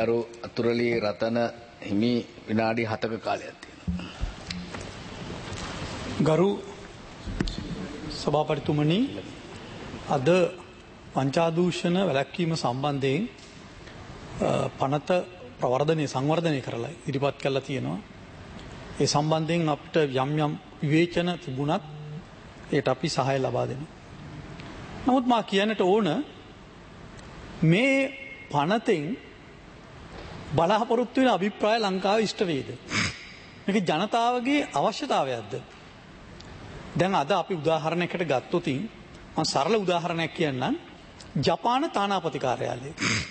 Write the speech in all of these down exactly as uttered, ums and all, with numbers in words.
අරු අතුරලී රතන හිමි විනාඩි හතක කාලයක් තියෙනවා. ගරු සභාපතිතුමනි, අද වංචාදූෂණ වැළැක්වීම සම්බන්ධයෙන් පනත ප්‍රවර්ධනය සංවර්ධනය කරලා ඉදිරිපත් කරලා තියෙනවා. ඒ සම්බන්ධයෙන් අපිට යම් යම් විවේචන තිබුණත් ඒට අපි සහාය ලබා දෙනවා. නමුත් මා කියන්නට ඕන මේ පනතෙන් බලාපොරොත්තු වෙන අභිප්‍රාය ලංකාවේ ඉෂ්ට වේද? මේක ජනතාවගේ අවශ්‍යතාවයක්ද? දැන් අද අපි උදාහරණයකට ගත්තොත් මම සරල උදාහරණයක් කියන්නම්. ජපාන තානාපති කාර්යාලය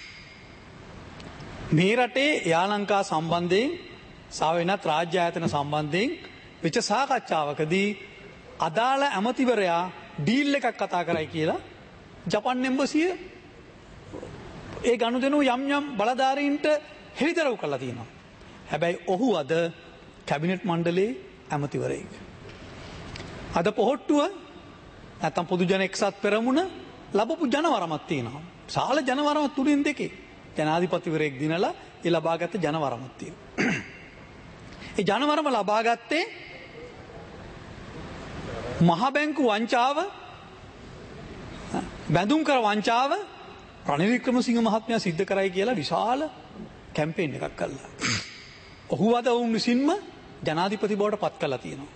මේ රටේ යා ලංකා සම්බන්ධයෙන් සහ වෙනත් රාජ්‍ය ආයතන සම්බන්ධයෙන් වෙච්ච සාකච්ඡාවකදී අදාළ ඇමතිවරයා ඩීල් එකක් කතා කරයි කියලා ජපාන් එම්බසිය ඒ ගනුදෙනු යම් යම් බලධාරීන්ට හෙළිදරව් කරලා තියෙනවා. හැබැයි ඔහු අද කැබිනට් මණ්ඩලයේ ඇමතිවරයෙක්. අද පොහොට්ටුව නැත්තම් පොදු ජන එක්සත් පෙරමුණ ලැබපු ජනවරමක් තියෙනවා. සාල ජනවරම තුලින් දෙකේ ජනාධිපතිවරයෙක් දිනලා ඒ ලබාගත් ජනවරමක් තියෙනවා. ඒ ජනවරම ලබා ගත්තේ මහ බැංකු වංචාව, බැඳුම් කර වංචාව රනිල් වික්‍රමසිංහ මහත්මයා සිද්ධ කරයි කියලා විශාල කැම්පේන් එකක් කළා. ඔහු අද වුන් විසින්ම ජනාධිපති බවට පත් කළා තියෙනවා.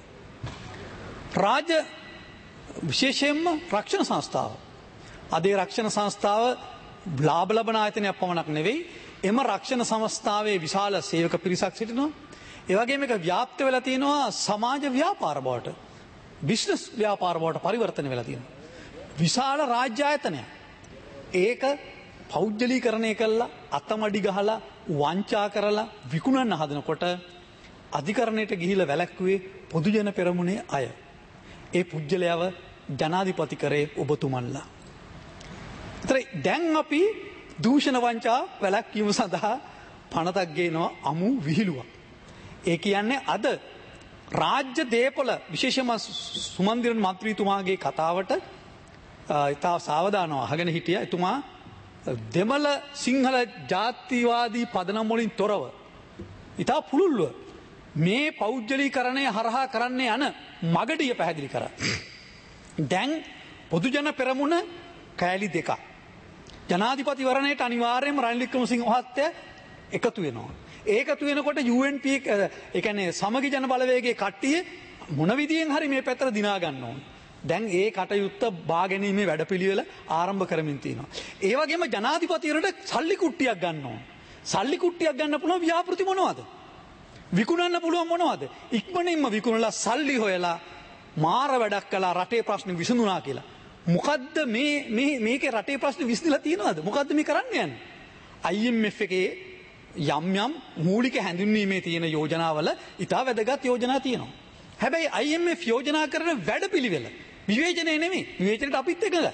රාජ්‍ය විශේෂයෙන්ම රක්ෂණ සංස්ථාව. අද ඒ රක්ෂණ සංස්ථාව ලාභ ලබන ආයතනයක් පමණක් නෙවෙයි, එම රක්ෂණ සංස්ථාවේ විශාල සේවක පිරිසක් සිටිනවා. ඒ වගේම මේක ව්‍යාප්ත වෙලා තියෙනවා සමාජ ව්‍යාපාර බවට, බිස්නස් ව්‍යාපාර බවට පරිවර්තන වෙලා තියෙනවා. විශාල රාජ්‍ය ආයතනයක්. ඒක පෞද්ගලීකරණය කළා, අතමඩි ගහලා, වංචා කරලා විකුණන්න හදනකොට අධිකරණයට ගිහිල්ලා වැළැක්ුවේ පොදු ජන පෙරමුණේ අය. ඒ පුජ්‍යලයව ජනාධිපති කරේ ඔබතුමන්ලා. ඒතර දැන් අපි දූෂණ වංචා වැළැක්වීම සඳහා පනතක් ගේනවා අමු විහිළුවක්. ඒ කියන්නේ අද රාජ්‍ය දේපොළ විශේෂම සුමන්දිරන් මන්ත්‍රීතුමාගේ කතාවට ඉතා සාවධානව අහගෙන හිටියා. එතුමා දෙමළ සිංහල ජාතිවාදී පදනම් වලින් තොරව ඉතා පුළුල්ව මේ පෞද්ගලීකරණය හරහා කරන්නේ යන මගඩිය පැහැදිලි කරා. දැන් පොදු ජන පෙරමුණ කෑලි දෙකක්. ජනාධිපතිවරණයට අනිවාර්යයෙන්ම රනිල් වික්‍රමසිංහ මහත්තයා එකතු වෙනවා. ඒකතු වෙනකොට යූ එන් පී ඒ කියන්නේ සමගි ජන බලවේගයේ කට්ටිය මොන විදියෙන් හරි මේ පැත්තට දිනා ගන්න ඕන. දැන් ඒ කටයුත්ත බා ගැනීමේ වැඩපිළිවෙල ආරම්භ කරමින් තියෙනවා. ඒ වගේම ජනාධිපතිවරණයට සල්ලි කුට්ටියක් ගන්න ඕන. සල්ලි කුට්ටියක් ගන්න පුළුවන් ව්‍යාපෘති මොනවද? විකුණන්න පුළුවන් මොනවද? ඉක්මනින්ම විකුණලා සල්ලි හොයලා මාර වැඩක් කළා, රටේ ප්‍රශ්න විසඳුණා කියලා. මොකද්ද මේ මේ මේකේ රටේ ප්‍රශ්න විසඳලා තියෙනවද? මොකද්ද මේ කරන්න යන්නේ? ආයි එම් එෆ් එකේ යම් යම් මූලික හැඳින්වීමේ තියෙන යෝජනාවල ඉතා වැදගත් යෝජනා තියෙනවා. හැබැයි ආයි එම් එෆ් යෝජනා කරන වැඩපිළිවෙල විවේචනය නෙමෙයි. විවේචනයට අපිත් එකගයි.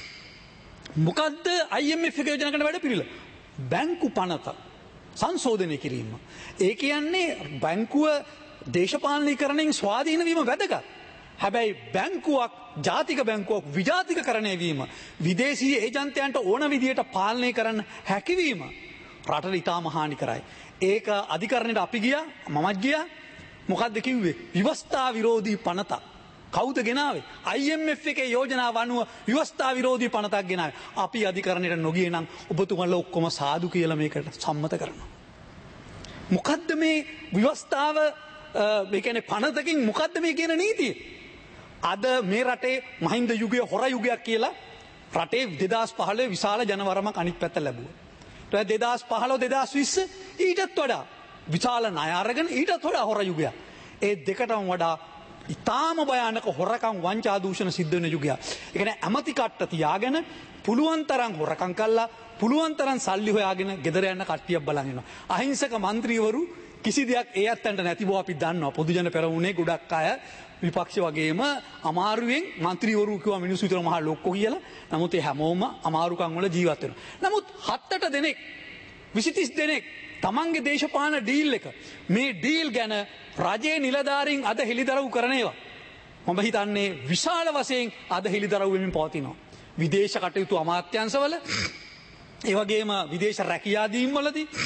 මොකද්ද ආයි එම් එෆ් එක යෝජනා කරන වැඩපිළිවෙල? බැංකු පනත සංශෝධනය කිරීම. ඒ කියන්නේ බැංකුව දේශපාලනීකරණයෙන් ස්වාධීන වීම වැදගත්. හැබැයි බැංකුවක් ජාතික බැංකුවක් විජාතිකකරණය වීම, විදේශීය ඒජන්තයන්ට ඕන විදියට පාලනය කරන්න හැකියවීම රටට ඉතාම හානිකරයි. ඒක අධිකරණයට අපි ගියා, මමත් ගියා. මොකද්ද කිව්වේ? ව්‍යවස්ථා විරෝධී පනත. කවුද ගෙනාවේ? ආයි එම් එෆ් එකේ යෝජනාව අනුව ව්‍යවස්ථා විරෝධී පනතක් ගෙනාවේ. අපි අධිකරණයට නොගියේ නම් ඔබතුමන්ලා ඔක්කොම සාදු කියලා මේකට සම්මත කරනවා. මොකද්ද මේ ව්‍යවස්ථාව? මේ කියන්නේ පනතකින් මොකද්ද මේ කියන නීතිය? අද මේ රටේ මහින්ද යුගය හොර යුගයක් කියලා රටේ දෙදාස් පහළොව විශාල ජනවරමක් අනිත් පැත්ත ලැබුවා. ඊට දෙදාස් පහළොව දෙදාස් විස්ස ඊටත් වඩා විශාල ණය අරගෙන ඊටත් වඩා හොර යුගයක්. ඒ දෙකටම වඩා ඉතාම භයානක හොරකම් වංචා දූෂණ සිද්ධ වෙන යුගයක්. ඒ කියන්නේ ඇමති කට්ට තියාගෙන පුළුවන් තරම් හොරකම් කළා, පුළුවන් තරම් සල්ලි හොයාගෙන ගෙදර යන කට්ටියක් බලන් ඉන්නවා. අහිංසක മന്ത്രിවරු කිසි දෙයක් ඒ අත්තන්ට නැති බව අපි දන්නවා. පොදු ජන පෙරමුණේ ගොඩක් අය විපක්ෂ වගේම අමාරුවෙන් മന്ത്രിවරු කිව්වා මිනිස්සු විතර මහා ලොක්කෝ කියලා. නමුත් ඒ හැමෝම අමාරුකම් වල ජීවත් වෙනවා. නමුත් හත්තට දෙනෙක් විසි තිස් දෙනෙක් තමන්ගේ දේශපාලන ඩීල් එක මේ ඩීල් ගැන රජයේ නිලධාරීන් අද හෙළිදරව් කරන ඒවා මම හිතන්නේ විශාල වශයෙන් අද හෙළිදරව් වෙමින් පවතිනවා. විදේශ කටයුතු අමාත්‍යාංශවල, ඒ වගේම විදේශ රැකියා දීම් වලදී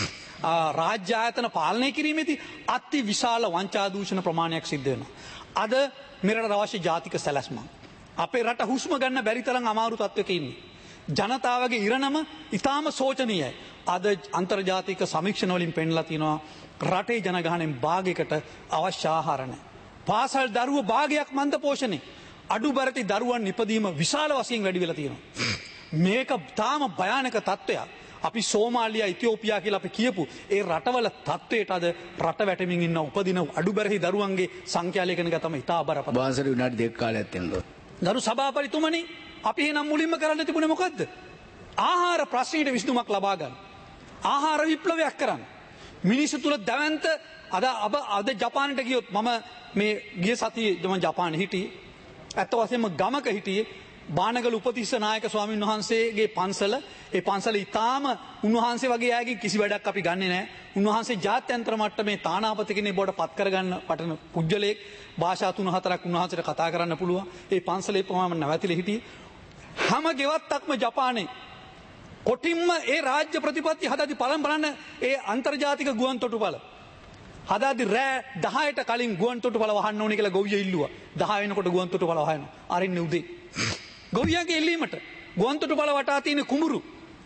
රාජ්‍ය ආයතන පාලනය කිරීමේදී අති විශාල වංචා දූෂණ ප්‍රමාණයක් සිද්ධ වෙනවා. අද මෙරට අවශ්‍ය ජාතික සැලැස්මක්. අපේ රට හුස්ම ගන්න බැරි තරම් අමාරු තත්ත්වයක ඉන්නේ. ජනතාවගේ ඉරණම ඉතාම සෝචනීයයි. අද අන්තර්ජාතික සමීක්ෂණ වලින් පෙන්ලා තිනවා රටේ ජනගහනයෙන් භාගයකට අවශ්‍ය ආහාර නැහැ. පාසල් දරුවෝ භාගයක් මන්ද පෝෂණේ. අඩු බරටි දරුවන් ඉපදීම විශාල වශයෙන් වැඩි වෙලා තියෙනවා. මේක තාම භයානක තත්ත්වයක්. අපි සෝමාලියා ඉතියෝපියා කියලා අපි කියපු ඒ රටවල තත්ත්වයට අද රට වැටෙමින් ඉන්න උපදින අඩු බරටි දරුවන්ගේ සංඛ්‍යා ලේඛන ගතම ඉතා බරපතල. වාසර විනාඩි දෙකක් කාලයක් තියෙනවා. ගරු සභාපතිතුමනි අපි එහෙනම් මුලින්ම කරන්න තිබුණේ මොකද්ද? ආහාර ප්‍රශ්නෙට විසඳුමක් ලබා ගන්න. ආහාර විප්ලවයක් කරන්න. මිනිස්සු තුල දැවැන්ත අද අද ජපානට ගියොත් මම මේ ගිය සතියේ මම ජපානයේ හිටියේ. ඇත්ත වශයෙන්ම ගමක හිටියේ. බානගල උපතිස්ස නායක ස්වාමීන් වහන්සේගේ පන්සල. ඒ පන්සල ඊටාම උන්වහන්සේ වගේ අයගෙන් කිසි වැඩක් අපි ගන්නෙ නැහැ. උන්වහන්සේ ජාත්‍යන්තර මට්ටමේ තානාපති කෙනෙක් බවට පත් කරගන්න පටන පුජ්‍යලයක්. භාෂා තුන හතරක් උන්වහන්සේට කතා කරන්න පුළුවන්. ඒ පන්සලේ ප්‍රමාණ නැවතිලා හිටියේ. හැම ගෙවත්තක්ම ජපානයේ කොටින්ම ඒ රාජ්‍ය ප්‍රතිපත්ති හදද්දි බලන් බලන්න ඒ අන්තර්ජාතික ගුවන් තොටුපළ හදාද්දි රෑ දහයට කලින් ගුවන් තොටුපළ වහන්න ඕනේ කියලා ගොවියෝ ඉල්ලුවා. දහ වෙනකොට ගුවන් තොටුපළ වහනවා. අරින්නේ උදේ. ගොවියන්ගේ ඉල්ලීමට ගුවන් තොටුපළ වටා තියෙන කුඹුරු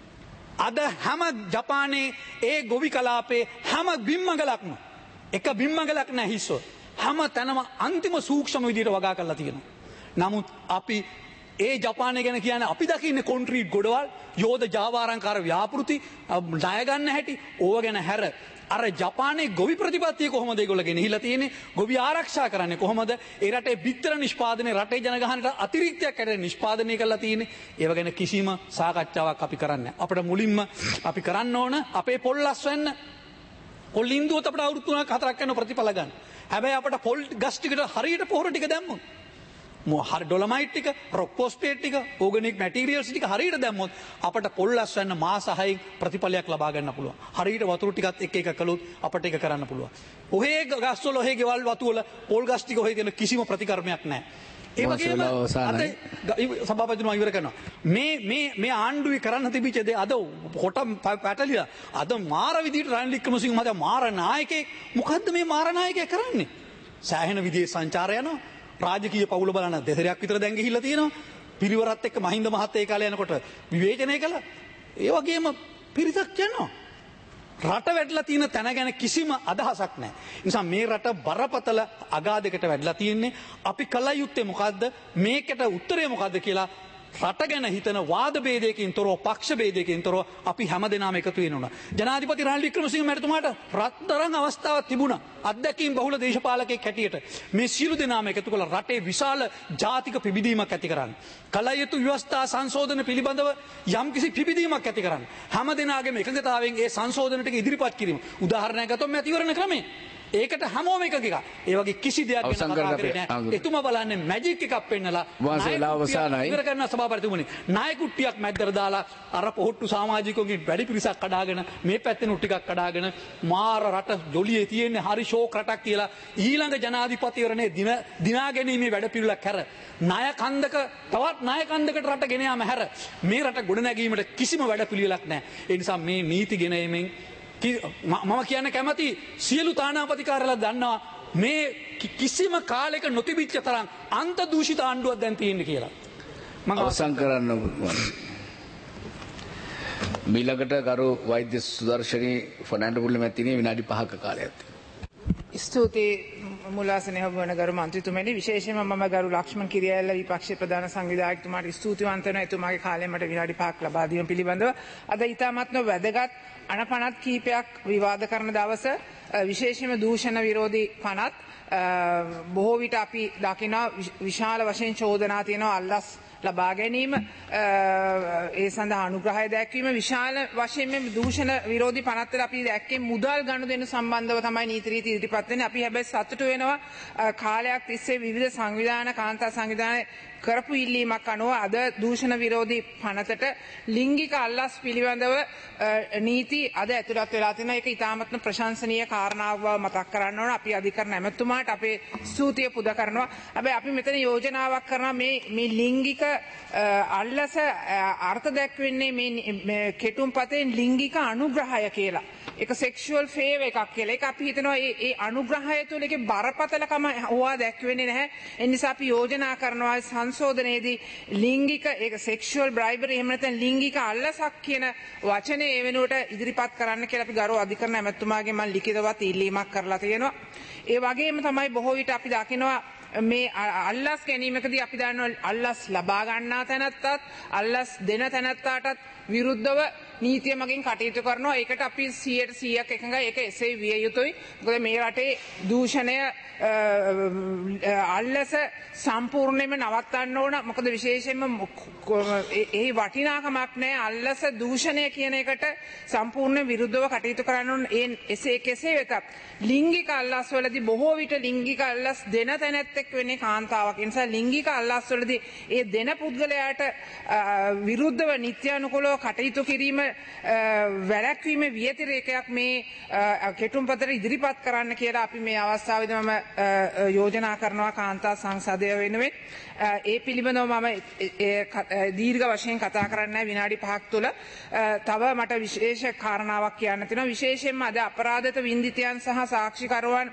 අද හැම ජපානයේ ඒ ගොවි කලාපේ හැම බිම්මගලක්ම එක බිම්මගලක් නැහැ හිස්සො. හැම තැනම අන්තිම සූක්ෂම විදියට වගා කරලා තියෙනවා. නමුත් අපි ඒ ජපානය ගැන කියන්නේ අපි දකින්නේ කොන්ක්‍රීට් ගොඩවල්, යෝධ ජාවාරංකාර ව්‍යාපෘති, ණය ගන්න හැටි, ඕව ගැන හැර අර ජපානයේ ගොවි ප්‍රතිපත්තිය කොහොමද ඒගොල්ලෝ ගෙනහිලා තියෙන්නේ? ගොවි ආරක්ෂා කරන්නේ කොහොමද? ඒ රටේ බිත්තර නිෂ්පාදනය රටේ ජනගහනට අතිරික්තයක් හැටියට නිෂ්පාදනය කරලා තියෙන්නේ. ඒව ගැන කිසිම සාකච්ඡාවක් අපි කරන්නේ නැහැ. අපිට මුලින්ම අපි කරන්න ඕන අපේ පොල් ලස් වෙන්න. පොල් ඉන්දුවත් අපිට අවුරුදු තුනක් හතරක් යන ප්‍රතිඵල ගන්න. හැබැයි අපිට පොල් ගස් ටිකට හරියට පොහොර ටික දැම්මොත් මොහර ඩොලමයිට් ටික, රොක් ෆොස්ෆේට් ටික, ඕගනික් මැටීරියල්ස් ටික හරියට දැම්මොත් අපිට පොල් ලස් වෙන්න මාස හයකින් ප්‍රතිඵලයක් ලබා ගන්න පුළුවන්. හරියට වතුර ටිකත් එක එක කළොත් අපිට ඒක කරන්න පුළුවන්. ඔහේ ගස් වල ඔහේ ගෙවල් වතු වල පොල් ගස් ටික ඔහේ තියෙන කිසිම ප්‍රතිකර්මයක් නැහැ. ඒ වගේම අද සභාපතිතුමා ඉවර කරනවා. මේ මේ මේ ආණ්ඩුවේ කරන්න තිබිච්ච දේ අද කොට පැටලිලා අද මාර විදිහට රනිල් වික්‍රමසිංහ මහතා මාර නායකයෙක්. මොකද්ද මේ මාර නායකයා කරන්නේ? සෑහෙන විදිහේ සංචාරය යනවා. රාජකීය පවුල බලන දෙසරයක් විතර දැන් ගිහිල්ලා තියෙනවා. පිරිවරත් එක්ක මහින්ද මහත්තයා ඒ කාලේ යනකොට විවේචනය කළා. ඒ වගේම පිරිසක් යනවා. රට වැටලා තියෙන තැන ගැන කිසිම අදහසක් නැහැ. ඒ නිසා මේ රට බරපතල අගාධයකට වැටලා තියෙන්නේ. අපි කල යුත්තේ මොකද්ද? මේකට උත්තරය මොකද්ද කියලා රට ගැන හිතන වාද ભેදයකින් තොරව, පක්ෂ ભેදයකින් තොරව අපි හැමදෙනාම එකතු වෙන්න ඕන. ජනාධිපති රනිල් වික්‍රමසිංහ මැතිතුමාට රත්තරන් අවස්ථාවක් තිබුණා. අත්දැකීම් බහුල දේශපාලකයෙක් හැටියට මේ සියලු දෙනාම එකතු කරලා රටේ විශාල ජාතික පිබිදීමක් ඇති කරන්න. කල යුතු ව්‍යවස්ථා සංශෝධන පිළිබඳව යම්කිසි පිබිදීමක් ඇති කරන්න. හැමදෙනාගේම එකඟතාවයෙන් ඒ සංශෝධන ටික ඉදිරිපත් කිරීම. උදාහරණයක් ගත්තොත් මැතිවරණ ක්‍රමය. ඒකට හැමෝම එකක එක. ඒ වගේ කිසි දෙයක් ගැන කතා කරන්නේ නැහැ. එතුමා බලන්නේ මැජික් එකක් පෙන්නලා වාසේලා අවසానයි. ඉවර කරන සභාපතිතුමනි ණය කුට්ටියක් මැද්දට දාලා අර පොහොට්ටු සමාජිකෝගේ වැඩි පිරිසක් කඩාගෙන මේ පැත්තෙන් උ ටිකක් කඩාගෙන මාර රට ජොලියේ තියෙන්නේ හරි ෂෝක් රටක් කියලා ඊළඟ ජනාධිපතිවරණේ දින දිනා ගැනීමේ වැඩ පිළිවෙලක් හැර ණය කන්දක තවත් ණය කන්දකට රට ගෙන යාම හැර මේ රට ගොඩ නැගීමට කිසිම වැඩ පිළිවෙලක් නැහැ. ඒ නිසා මේ නීති ගෙන එමින් මම කියන්න කැමති සියලු තානාපති කාර්යාලය දන්නවා මේ කිසිම කාලයක නොතිබිච්ච තරම් අන්ත දූෂිත ආණ්ඩුවක් දැන් තියෙන්නේ කියලා. මම අවසන් කරන්න ඕන. මිලකට කරු වෛද්‍ය සුදර්ශනී ෆර්නෑන්ඩෝ පුල්ල මැතිණිය විනාඩි පහක කාලයක් තියෙනවා. ස්තුතියි මුලාසනේ හවුවන ගරු මන්ත්‍රීතුමනි, විශේෂයෙන්ම මම ගරු ලක්ෂ්මන් කිරියැල්ල විපක්ෂ ප්‍රධාන සංවිධායකතුමාට ස්තුතිවන්ත වෙනවා එතුමාගේ කාලය මට විනාඩි පහක් ලබා දීම පිළිබඳව. අද ඉතාමත්ම වැදගත් අනපනත් කීපයක් විවාද කරන දවස, විශේෂයෙන්ම දූෂණ විරෝධී පනත් බොහෝ විට අපි දකිනවා විශාල වශයෙන් චෝදනා තියෙනවා අල්ලස් ලබා ගැනීම, ඒ සඳහා අනුග්‍රහය දැක්වීම, විශාල වශයෙන් මේ දූෂණ විරෝධී පනත්වල අපි දැක්කේ මුදල් ගනුදෙනු සම්බන්ධව තමයි නීති රීති ඉදිරිපත් වෙන්නේ. අපි හැබැයි සතුටු වෙනවා කාලයක් තිස්සේ විවිධ සංවිධාන, කාන්තා සංවිධාන කරපු ඉල්ලීමක් අනුව අද දූෂණ විරෝධී පනතට ලිංගික අල්ලස් පිළිබඳව නීති අද ඇතුළත් වෙලා තියෙනවා. ඒක ඉතාමත්ම ප්‍රශංසනීය කාරණාවක් බව මතක් කරන්න ඕන. අපි අධිකරණ ඇමතුමාට අපේ ස්තුතිය පුද කරනවා. හැබැයි අපි මෙතන යෝජනාවක් කරනවා මේ මේ ලිංගික අල්ලස අර්ථ දැක්වෙන්නේ මේ කෙටුම්පතෙන් ලිංගික අනුග්‍රහය කියලා. ඒක සෙක්ෂුවල් ෆේවර් එකක් කියලා. ඒක අපි හිතනවා ඒ ඒ අනුග්‍රහය තුළ ඒකේ බරපතලකම හොවා දැක්වෙන්නේ නැහැ. ඒ නිසා අපි යෝජනා කරනවා සංශෝධනයේදී ලිංගික ඒක සෙක්ෂුවල් බ්‍රයිබරි එහෙම නැත්නම් ලිංගික අල්ලසක් කියන වචනේ ඒ වෙනුවට ඉදිරිපත් කරන්න කියලා අපි ගරු අධිකරණ ඇමතුමාගෙන් මම ලිඛිතවත් ඉල්ලීමක් කරලා තියෙනවා. ඒ වගේම තමයි බොහෝ විට අපි දකිනවා මේ අල්ලස් ගැනීමකදී අපි දන්නවා අල්ලස් ලබා ගන්නා තැනත්තත් අල්ලස් දෙන තැනත්තාටත් විරුද්ධව නීතිය මගින් කටයුතු කරනවා. ඒකට අපි සියයට සීයක් එකඟයි. ඒක එසේ විය යුතුයි. මොකද මේ රටේ දූෂණය අල්ලස සම්පූර්ණයෙන්ම නවත්තන්න ඕන. මොකද විශේෂයෙන්ම එහි වටිනාකමක් නැහැ. අල්ලස දූෂණය කියන එකට සම්පූර්ණ විරුද්ධව කටයුතු කරන්න ඕන. ඒ එසේ කෙසේ වෙතත් ලිංගික අල්ලස් වලදී බොහෝ විට ලිංගික අල්ලස් දෙන තැනැත්තෙක් වෙන්නේ කාන්තාවක්. ඒ නිසා ලිංගික අල්ලස් වලදී ඒ දෙන පුද්ගලයාට විරුද්ධව නිත්‍යානුකූලව කටයුතු කිරීම වැළැක්වීම වියතිරේකයක් මේ කෙටුම්පතට ඉදිරිපත් කරන්න කියලා අපි මේ අවස්ථාවේදී මම යෝජනා කරනවා කාන්තා සංසදය වෙනුවෙන්. ඒ පිළිබඳව මම දීර්ඝ වශයෙන් කතා කරන්නේ විනාඩි පහක් තුළ. තව මට විශේෂ කාරණාවක් කියන්න තියෙනවා. විශේෂයෙන්ම අද අපරාධිත වින්දිතයන් සහ සාක්ෂිකරුවන්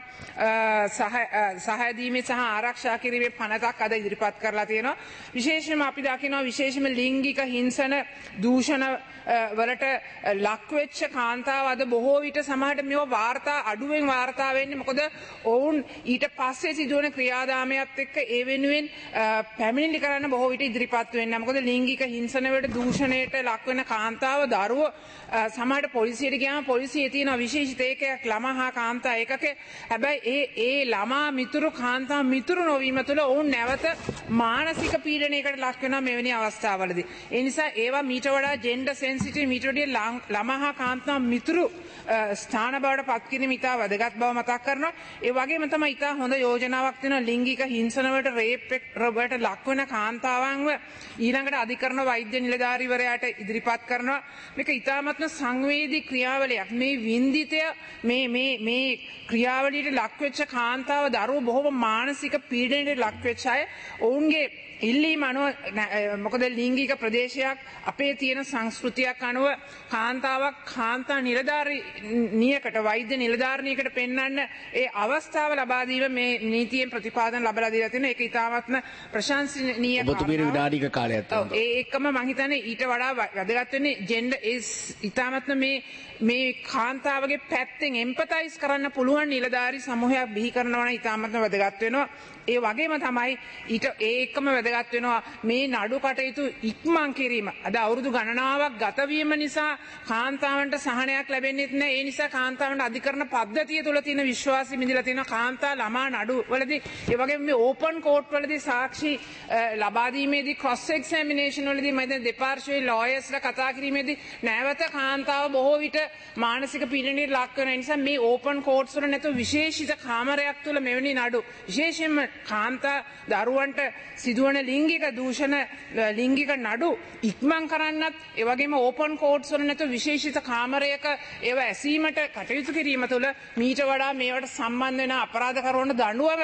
සහාය දීමේ සහ ආරක්ෂා කිරීමේ පනතක් අද ඉදිරිපත් කරලා තියෙනවා. විශේෂයෙන්ම අපි දකිනවා විශේෂයෙන්ම ලිංගික හිංසන දූෂණ වලට ලක්වෙච්ච කාන්තාව අද බොහෝ විට සමහරට මේවා වාර්තා අඩුවෙන් වාර්තා වෙන්නේ. මොකද ඔවුන් ඊට පස්සේ සිදුවන ක්‍රියාදාමයත් එක්ක ඒ වෙනුවෙන් පැමිණිලි කරන්න බොහෝ විට ඉදිරිපත් වෙන්නේ. මොකද ලිංගික හිංසන වලට දූෂණයට ලක් වෙන කාන්තාව දරුවෝ සමහරට පොලිසියට ගියාම පොලිසියේ තියෙන විශේෂිත ඒකයක් ළමා හා කාන්තා ඒකක. හැබැයි ඒ ඒ ළමා මිතුරු කාන්තා මිතුරු නොවීම තුළ ඔවුන් නැවත මානසික පීඩනයකට ලක් වෙනවා මෙවැනි අවස්ථාවලදී. ඒ නිසා ඒවා මීට වඩා ජෙන්ඩර් සෙන්සිටිව් මීට වඩා ළමා හා කාන්තා මිතුරු ස්ථාන බවට පත් කිරීම ඉතා වැදගත් බව මතක් කරනවා. ඒ වගේම තමයි ඉතා හොඳ යෝජනාවක් තියෙනවා ලිංගික හිංසන වලට රේප් වලට ලක් වෙන කාන්තාවන්ව ඊළඟට අධිකරණ වෛද්‍ය නිලධාරීවරයාට ඉදිරිපත් කරනවා. මේක ඉතාමත්ම සංවේදී ක්‍රියාවලියක්. මේ වින්දිතය මේ මේ මේ ක්‍රියාවලියට ලක් වෙච්ච කාන්තාව දරුවෝ බොහොම මානසික පීඩනයට ලක් වෙච්ච අය ඔවුන්ගේ ඉල්ලීම අනුව මොකද ලිංගික ප්‍රදේශයක් අපේ තියෙන සංස්කෘතියක් අනුව කාන්තාවක් කාන්තා නිලධාරිනියකට වෛද්‍ය නිලධාරිනියකට පෙන්වන්න ඒ අවස්ථාව ලබා දීම මේ නීතියෙන් ප්‍රතිපාදන ලබා දීලා තියෙනවා. ඒක ඉතාමත්ම ප්‍රශංසනීය ඔබතුමීට විනාඩික කාලයක් තියෙනවා. ඒ එක්කම මම හිතන්නේ ඊට වඩා වැදගත් වෙන්නේ ජෙන්ඩර් is ඉතාමත්ම මේ මේ කාන්තාවගේ පැත්තෙන් එම්පතයිස් කරන්න පුළුවන් නිලධාරි සමූහයක් බිහි කරනවා නම් ඉතාමත්ම වැදගත් වෙනවා. ඒ වගේම තමයි ඊට ඒ එක්කම වැදගත් වෙනවා මේ නඩු කටයුතු ඉක්මන් කිරීම. අද අවුරුදු ගණනාවක් ගත වීම නිසා කාන්තාවන්ට සහනයක් ලැබෙන්නේ නැහැ. ඒ නිසා කාන්තාවන්ට අධිකරණ පද්ධතිය තුළ තියෙන විශ්වාසය මිදලා තියෙන කාන්තා ළමා නඩු වලදී ඒ වගේම මේ ඕපන් කෝට් වලදී සාක්ෂි ලබා දීමේදී ක්‍රොස් එක්සැමිනේෂන් වලදී මම දැන් දෙපාර්ශ්වයේ ලෝයර්ස්ලා කතා කිරීමේදී නැවත කාන්තාව බොහෝ විට මානසික පීඩනයට ලක් වෙන නිසා මේ ඕපන් කෝට්ස් වල නැතුව විශේෂිත කාමරයක් තුළ මෙවැනි නඩු විශේෂයෙන්ම කාන්තා දරුවන්ට සිදුවන ලිංගික දූෂණ ලිංගික නඩු ඉක්මන් කරන්නත් ඒ වගේම ඕපන් කෝට්ස් වල නැතුව විශේෂිත කාමරයක ඒව ඇසීමට කටයුතු කිරීම තුළ මීට වඩා මේවට සම්බන්ධ වෙන අපරාධකරුවන්ට දඬුවම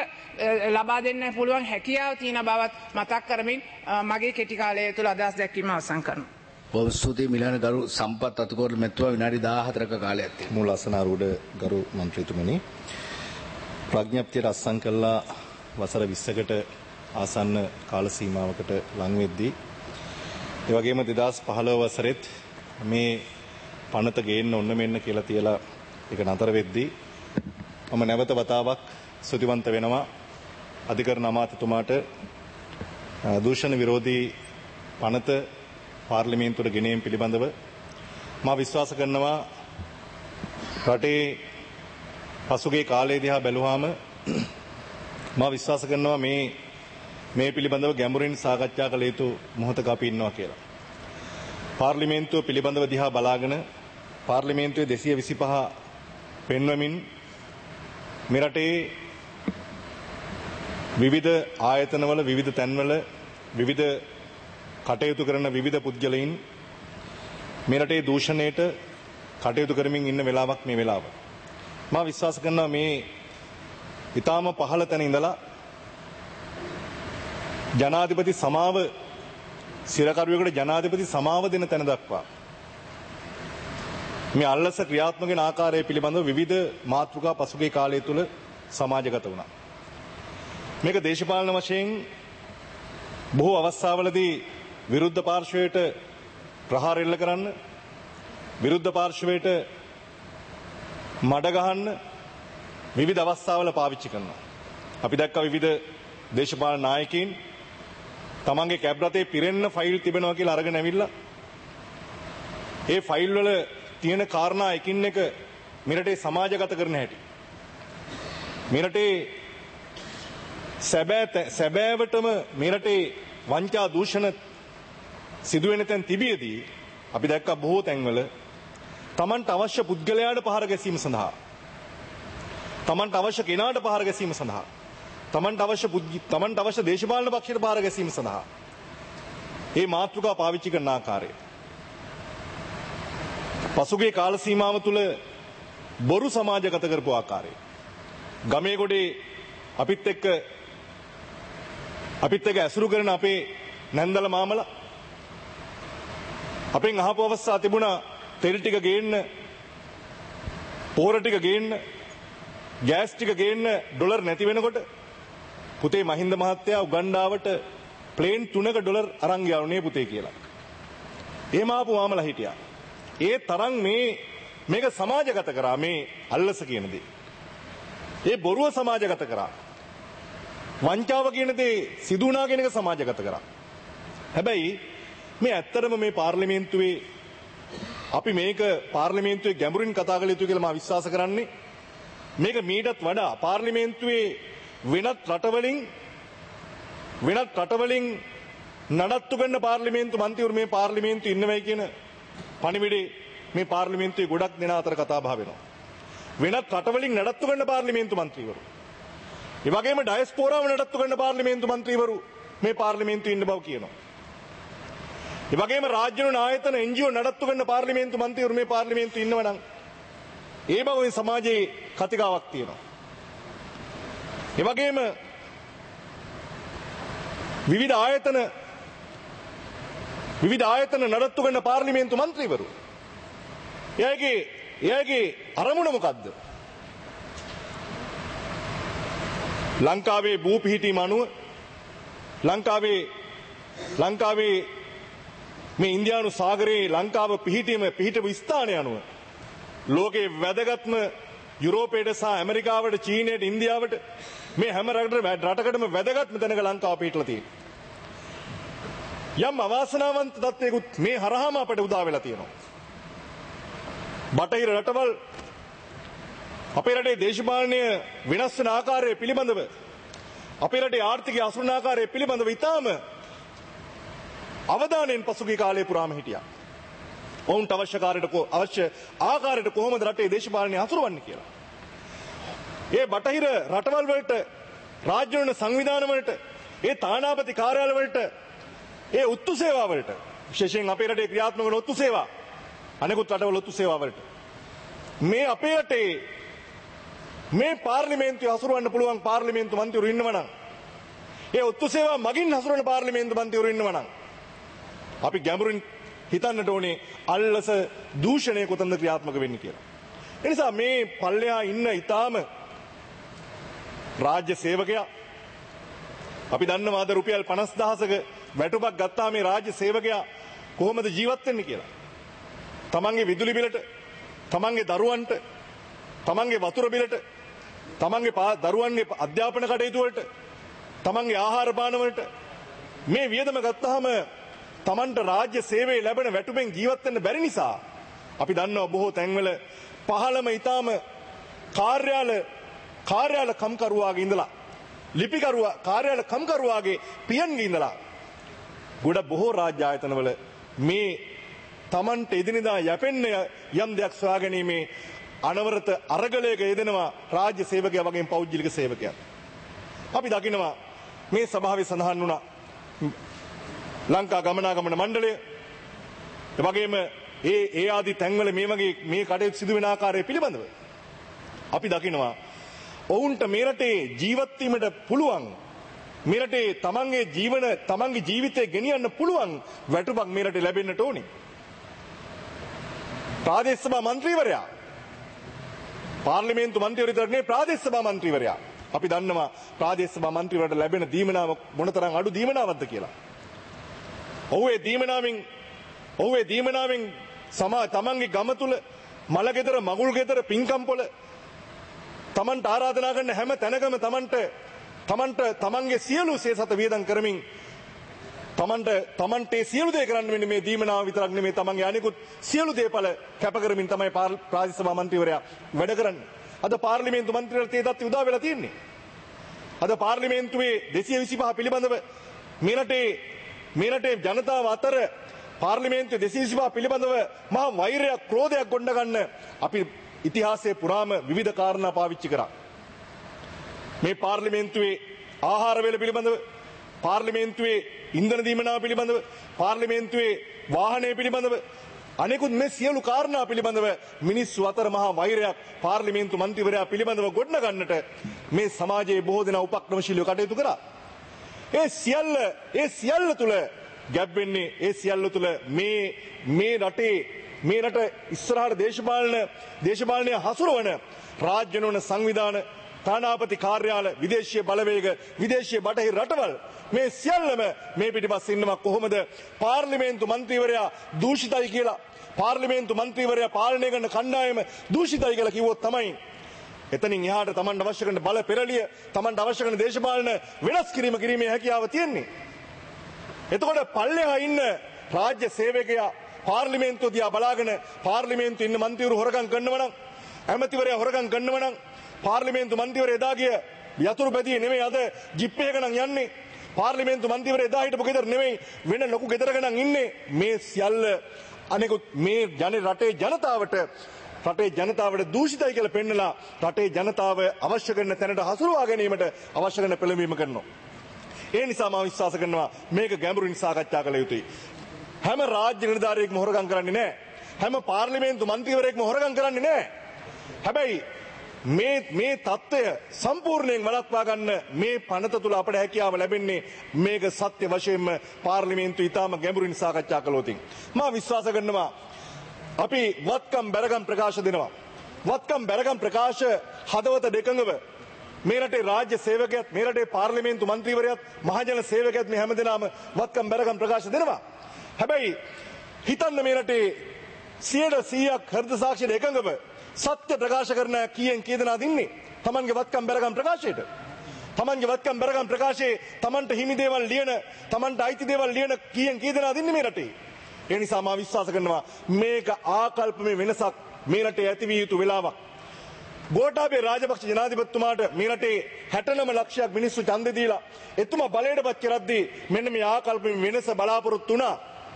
ලබා දෙන්න පුළුවන් හැකියාව තියෙන බවත් මතක් කරමින් මගේ කෙටි කාලය තුළ අදහස් දැක්වීම අවසන් කරනවා. බොහොම ස්තුතියි මිලන ගරු සම්පත් අතුකෝර මෙතුමා විනාඩි දාහතරක කාලයක් තියෙනවා. මූල අසනාරූඪ ගරු මන්ත්‍රීතුමනි ප්‍රඥප්තියට අත්සන් කළා වසර විස්සකට ආසන්න කාල සීමාවකට ලං වෙද්දී ඒ වගේම දෙදාස් පහළොව වසරෙත් මේ පනත ගේන්න ඔන්න මෙන්න කියලා තියලා ඒක නතර වෙද්දී මම නැවත වතාවක් ස්තුතිවන්ත වෙනවා අධිකරණ අමාත්‍යතුමාට දූෂණ විරෝධී පනත පාර්ලිමේන්තුවට ගෙනීම පිළිබඳව මා විශ්වාස කරනවා රටේ පසුගිය කාලය දිහා බැලුවාම මා විශ්වාස කරනවා මේ මේ පිළිබඳව ගැඹුරින් සාකච්ඡා කළ යුතු මොහොතක අපි ඉන්නවා කියලා. පාර්ලිමේන්තුව පිළිබඳව දිහා බලාගෙන පාර්ලිමේන්තුවේ දෙසිය විසිපහ පෙන්වමින් මේ රටේ විවිධ ආයතනවල විවිධ තැන්වල විවිධ කටයුතු කරන විවිධ පුද්ගලයින් මේ රටේ දූෂණයට කටයුතු කරමින් ඉන්න වෙලාවක් මේ වෙලාව. මා විශ්වාස කරනවා මේ ඊටාම පහළ තැන ඉඳලා ජනාධිපති සමාව සිරකරුවෙකුට ජනාධිපති සමාව දෙන තැන දක්වා මේ අල්ලස ක්‍රියාත්මක වෙන ආකාරය පිළිබඳව විවිධ මාතෘකා පසුගිය කාලය තුල සමාජගත වුණා. මේක දේශපාලන වශයෙන් බොහෝ අවස්ථාවලදී විරුද්ධ පාර්ශවයට ප්‍රහාර එල්ල කරන්න, විරුද්ධ පාර්ශවයට මඩ ගහන්න විවිධ අවස්ථාවල පාවිච්චි කරනවා. අපි දැක්කා විවිධ දේශපාලන නායකයින් තමන්ගේ කැබ් රථේ පිරෙන්න ෆයිල් තිබෙනවා කියලා අරගෙන ඇවිල්ලා ඒ ෆයිල් වල තියෙන කාරණා එකින් එක මෙරටේ සමාජගත කරන හැටි. මෙරටේ සැබෑ සැබෑවටම මෙරටේ වංචා දූෂණ සිදුවෙන තැන් තිබියදී අපි දැක්කා බොහෝ තැන්වල තමන්ට අවශ්‍ය පුද්ගලයාට පහර ගැසීම සඳහා, තමන්ට අවශ්‍ය කෙනාට පහර ගැසීම සඳහා, තමන්ට අවශ්‍ය තමන්ට අවශ්‍ය දේශපාලන පක්ෂයට පහර ගැසීම සඳහා මේ මාතෘකා පාවිච්චි කරන ආකාරය පසුගිය කාල සීමාව තුළ බොරු සමාජගත කරපු ආකාරය, ගමේ ගොඩේ අපිත් එක්ක අපිත් එක්ක ඇසුරු කරන අපේ නැන්දල මාමලා අපෙන් අහපු අවස්ථා තිබුණා තෙල් ටික ගේන්න, පොහොර ටික ගේන්න, ගෑස් ටික ගේන්න ඩොලර් නැති වෙනකොට පුතේ මහින්ද මහත්තයා උගන්ඩාවට ප්ලේන් තුනක ඩොලර් අරන් ගියා නේ පුතේ කියලා. එහෙම ආපු මාමලා හිටියා. ඒ තරම් මේ මේක සමාජගත කරා මේ අල්ලස කියන දේ. ඒ බොරුව සමාජගත කරා. වංචාව කියන දේ සිදු වුණා කියන එක සමාජගත කරා. හැබැයි මේ ඇත්තටම මේ පාර්ලිමේන්තුවේ අපි මේක පාර්ලිමේන්තුවේ ගැඹුරින් කතා කළ යුතු කියලා මම විශ්වාස කරන්නේ. මේක මීටත් වඩා පාර්ලිමේන්තුවේ වෙනත් රටවලින් වෙනත් රටවලින් නඩත්තු කරන පාර්ලිමේන්තු මන්ත්‍රීවරු මේ පාර්ලිමේන්තුවේ ඉන්නවයි කියන පණිවිඩේ මේ පාර්ලිමේන්තුවේ ගොඩක් දෙනා අතර කතා බහ වෙනවා. වෙනත් රටවලින් නඩත්තු කරන පාර්ලිමේන්තු මන්ත්‍රීවරු, ඒ වගේම ඩයස්පෝරාව නඩත්තු කරන පාර්ලිමේන්තු මන්ත්‍රීවරු මේ පාර්ලිමේන්තුවේ ඉන්න බව කියනවා. ඒ වගේම රාජ්‍ය නායතන එන් ජී ඕ නඩත්තු කරන පාර්ලිමේන්තු මන්ත්‍රීවරු මේ පාර්ලිමේන්තුවේ ඉන්නවනම් ඒ බව මේ සමාජයේ කතිකාවක් තියෙනවා. ඒ වගේම විවිධ ආයතන විවිධ ආයතන නඩත්තු කරන පාර්ලිමේන්තු මන්ත්‍රීවරු, එයාගේ එයාගේ අරමුණ මොකද්ද? ලංකාවේ භූ පිහිටීම අනුව ලංකාවේ ලංකාවේ මේ ඉන්දියානු සාගරයේ ලංකාව පිහිටීම පිහිටපු ස්ථානය අනුව ලෝකේ වැදගත්ම යුරෝපයට සහ ඇමරිකාවට, චීනයට, ඉන්දියාවට මේ හැම රටකටම වැදගත්ම තැනක ලංකාව පිහිටලා තියෙනවා. යම් අවාසනාවන්ත තත්ත්වයකුත් මේ හරහාම අපට උදා වෙලා තියෙනවා. බටහිර රටවල් අපේ රටේ දේශපාලනය වෙනස් වෙන ආකාරය පිළිබඳව, අපේ රටේ ආර්ථිකය අසුරන ආකාරය පිළිබඳව ඉතාම අවධානයෙන් පසුගිය කාලය පුරාම හිටියා. ඔවුන්ට අවශ්‍ය කාර්යයට අවශ්‍ය ආකාරයට කොහොමද රටේ දේශපාලනය අසුරවන්නේ කියලා. ඒ බටහිර රටවල් වලට, රාජ්‍ය වල සංවිධාන වලට, ඒ තානාපති කාර්යාල වලට, ඒ උත්තු සේවා වලට, විශේෂයෙන් අපේ රටේ ක්‍රියාත්මක වන උත්තු සේවා, අනෙකුත් රටවල උත්තු සේවා වලට මේ අපේ රටේ මේ පාර්ලිමේන්තුවේ හසුරවන්න පුළුවන් පාර්ලිමේන්තු මන්ත්‍රීවරු ඉන්නවනම්, ඒ උත්තු සේවා මගින් හසුරවන පාර්ලිමේන්තු මන්ත්‍රීවරු ඉන්නවනම් අපි ගැඹුරින් හිතන්නට ඕනේ අල්ලස දූෂණය කොතනද ක්‍රියාත්මක වෙන්නේ කියලා. ඒ නිසා මේ පල්ලෙහා ඉන්න ඊටාම රාජ්‍ය සේවකයා, අපි දන්නවා අද රුපියල් පනස් දහසක වැටුපක් ගත්තා මේ රාජ්‍ය සේවකයා කොහොමද ජීවත් වෙන්නේ කියලා. තමන්ගේ විදුලි බිලට, තමන්ගේ දරුවන්ට, තමන්ගේ වතුර බිලට, තමන්ගේ දරුවන්ගේ අධ්‍යාපන කටයුතු වලට, තමන්ගේ ආහාර පාන වලට මේ වියදම ගත්තාම තමන්ට රාජ්‍ය සේවයේ ලැබෙන වැටුපෙන් ජීවත් වෙන්න බැරි නිසා අපි දන්නවා බොහෝ තැන්වල පහළම ඊටාම කාර්යාල කාර්යාල කම්කරුවාගේ ඉඳලා, ලිපිකරුවා කාර්යාල කම්කරුවාගේ පියන්ගේ ඉඳලා ගොඩ බොහෝ රාජ්‍ය ආයතනවල මේ තමන්ට එදිනෙදා යැපෙන්න යම් දෙයක් සොයා ගැනීමේ අනවරත අරගලයක යෙදෙනවා රාජ්‍ය සේවකයා වගේම පෞද්ගලික සේවකයා. අපි දකිනවා මේ සභාවේ සඳහන් වුණා ලංකා ගමනාගමන මණ්ඩලය එවැගේම ඒ ඒ ආදී තැන්වල මේ වගේ මේ කටයුතු සිදු වෙන ආකාරය පිළිබඳව අපි දකිනවා ඔවුන්ට මේ රටේ ජීවත් වීමට පුළුවන් මේ රටේ තමන්ගේ ජීවන තමන්ගේ ජීවිතය ගෙනියන්න පුළුවන් වැටුපක් මේ රටේ ලැබෙන්නට ඕනේ. ප්‍රාදේශ සභා මන්ත්‍රීවරයා පාර්ලිමේන්තු මන්ත්‍රීවරු විතර නෙවෙයි ප්‍රාදේශ සභා මන්ත්‍රීවරයා අපි දන්නවා ප්‍රාදේශ සභා මන්ත්‍රීවරට ලැබෙන දීමනාව මොනතරම් අඩු දීමනාවක්ද කියලා. ඔහු ඒ දීමනාවෙන් ඔහු ඒ දීමනාවෙන් සමා තමන්ගේ ගම තුල මල ගෙදර මගුල් ගෙදර පින්කම් පොළ තමන්ට ආරාධනා කරන හැම තැනකම තමන්ට තමන්ට තමන්ගේ සියලු සේසත වියදම් කරමින් තමන්ට තමන්ට සියලු දේ කරන්න වෙන්නේ මේ දීමනාව විතරක් නෙමෙයි තමන්ගේ අනිකුත් සියලු දේපල කැප කරමින් තමයි ප්‍රාදේශ සභා මන්ත්‍රීවරයා වැඩ කරන්නේ. අද පාර්ලිමේන්තු මන්ත්‍රීවරයාට ඒ தත්ත්වය උදා වෙලා තියෙන්නේ. අද පාර්ලිමේන්තුවේ දෙසිය විසිපහ පිළිබඳව මේ රටේ මේ රටේ ජනතාව අතර පාර්ලිමේන්තුවේ දෙසිය විසිපහ පිළිබඳව මහා වෛරයක් ක්‍රෝධයක් ගොඩ ගන්න අපි ඉතිහාසයේ පුරාම විවිධ කාරණා පාවිච්චි කරා. මේ පාර්ලිමේන්තුවේ ආහාර වේල පිළිබඳව පාර්ලිමේන්තුවේ ඉන්ධන දීමනාව පිළිබඳව පාර්ලිමේන්තුවේ වාහනය පිළිබඳව අනෙකුත් මේ සියලු කාරණා පිළිබඳව මිනිස්සු අතර මහා වෛරයක් පාර්ලිමේන්තු මන්ත්‍රීවරයා පිළිබඳව ගොඩනගන්නට මේ සමාජයේ බොහෝ දෙනා උපක්‍රමශීලීව කටයුතු කරා. ඒ සියල්ල ඒ සියල්ල තුල ගැබ් වෙන්නේ ඒ සියල්ල තුල මේ මේ රටේ මේ රට ඉස්සරහට දේශපාලන දේශපාලනය හසුරවන රාජ්‍ය නොවන සංවිධාන තානාපති කාර්යාල විදේශීය බලවේග විදේශීය බටහිර රටවල් මේ සියල්ලම මේ පිටිපස්සේ ඉන්නවා කොහොමද පාර්ලිමේන්තු මන්ත්‍රීවරයා දූෂිතයි කියලා පාර්ලිමේන්තු මන්ත්‍රීවරයා පාලනය කරන කණ්ඩායම දූෂිතයි කියලා කිව්වොත් තමයි එතනින් එහාට Tamanට අවශ්‍ය කරන බල පෙරළිය Tamanට අවශ්‍ය කරන දේශපාලන වෙනස් කිරීම කිරීමේ හැකියාව තියෙන්නේ. එතකොට පල්ලෙහා ඉන්න රාජ්‍ය සේවකයා පාර්ලිමේන්තුව දිහා බලාගෙන පාර්ලිමේන්තුවේ ඉන්න මන්ත්‍රීවරු හොරගම් කරනවා නම් ඇමතිවරයා හොරගම් කරනවා නම් පාර්ලිමේන්තු මන්ත්‍රීවරයා එදා ගිය යතුරු පැදියේ නෙමෙයි අද ජිප් එකක නම් යන්නේ පාර්ලිමේන්තු මන්ත්‍රීවරයා එදා හිටපු ගෙදර නෙමෙයි වෙන ලොකු ගෙදරක නම් ඉන්නේ මේ සියල්ල අනෙකුත් මේ ජන රටේ ජනතාවට රටේ ජනතාවට දූෂිතයි කියලා පෙන්නලා රටේ ජනතාව අවශ්‍ය කරන තැනට හසුරුවා ගැනීමට අවශ්‍ය කරන පෙළඹීම කරනවා. ඒ නිසා මම විශ්වාස කරනවා මේක ගැඹුරින් සාකච්ඡා කළ යුතුයි. හැම රාජ්‍ය නිලධාරියෙක්ම හොරගම් කරන්නේ නැහැ. හැම පාර්ලිමේන්තු මන්ත්‍රීවරයෙක්ම හොරගම් කරන්නේ නැහැ. හැබැයි මේ මේ தত্ত্বය සම්පූර්ණයෙන් වළක්වා ගන්න මේ පනත තුල අපට හැකියාව ලැබෙන්නේ මේක සත්‍ය වශයෙන්ම පාර්ලිමේන්තුව ඊටාම ගැඹුරින් සාකච්ඡා කළොත්. මම විශ්වාස කරනවා අපි වත්කම් බැරගම් ප්‍රකාශ දෙනවා. වත්කම් බැරගම් ප්‍රකාශ හදවත දෙකඟව මේ රටේ රාජ්‍ය සේවකයත් මේ රටේ පාර්ලිමේන්තු මන්ත්‍රීවරයාත් මහජන සේවකයත් මේ හැමදෙනාම වත්කම් බැරගම් ප්‍රකාශ දෙනවා. හැබැයි හිතන්න මේ රටේ සියයට සීයක් හෘද සාක්ෂියට එකඟව සත්‍ය ප්‍රකාශ කරන කීයෙන් කී දෙනාද ඉන්නේ Tamanගේ වත්කම් බැරගම් ප්‍රකාශයට. Tamanගේ වත්කම් බැරගම් ප්‍රකාශයේ Tamanට හිමි දේවල් ලියන Tamanට අයිති දේවල් ලියන කීයෙන් කී දෙනාද ඉන්නේ මේ රටේ. ඒ නිසා මම විශ්වාස කරනවා මේක ආකල්පමය වෙනසක් මේ රටේ ඇති විය යුතු වෙලාවක්. ගෝඨාභය රාජපක්ෂ ජනාධිපතිතුමාට මේ රටේ හැට නවය ලක්ෂයක් මිනිස්සු ඡන්දෙ දීලා එතුමා බලයටපත් කරද්දී මෙන්න මේ ආකල්පමය වෙනස බලාපොරොත්තු වුණා.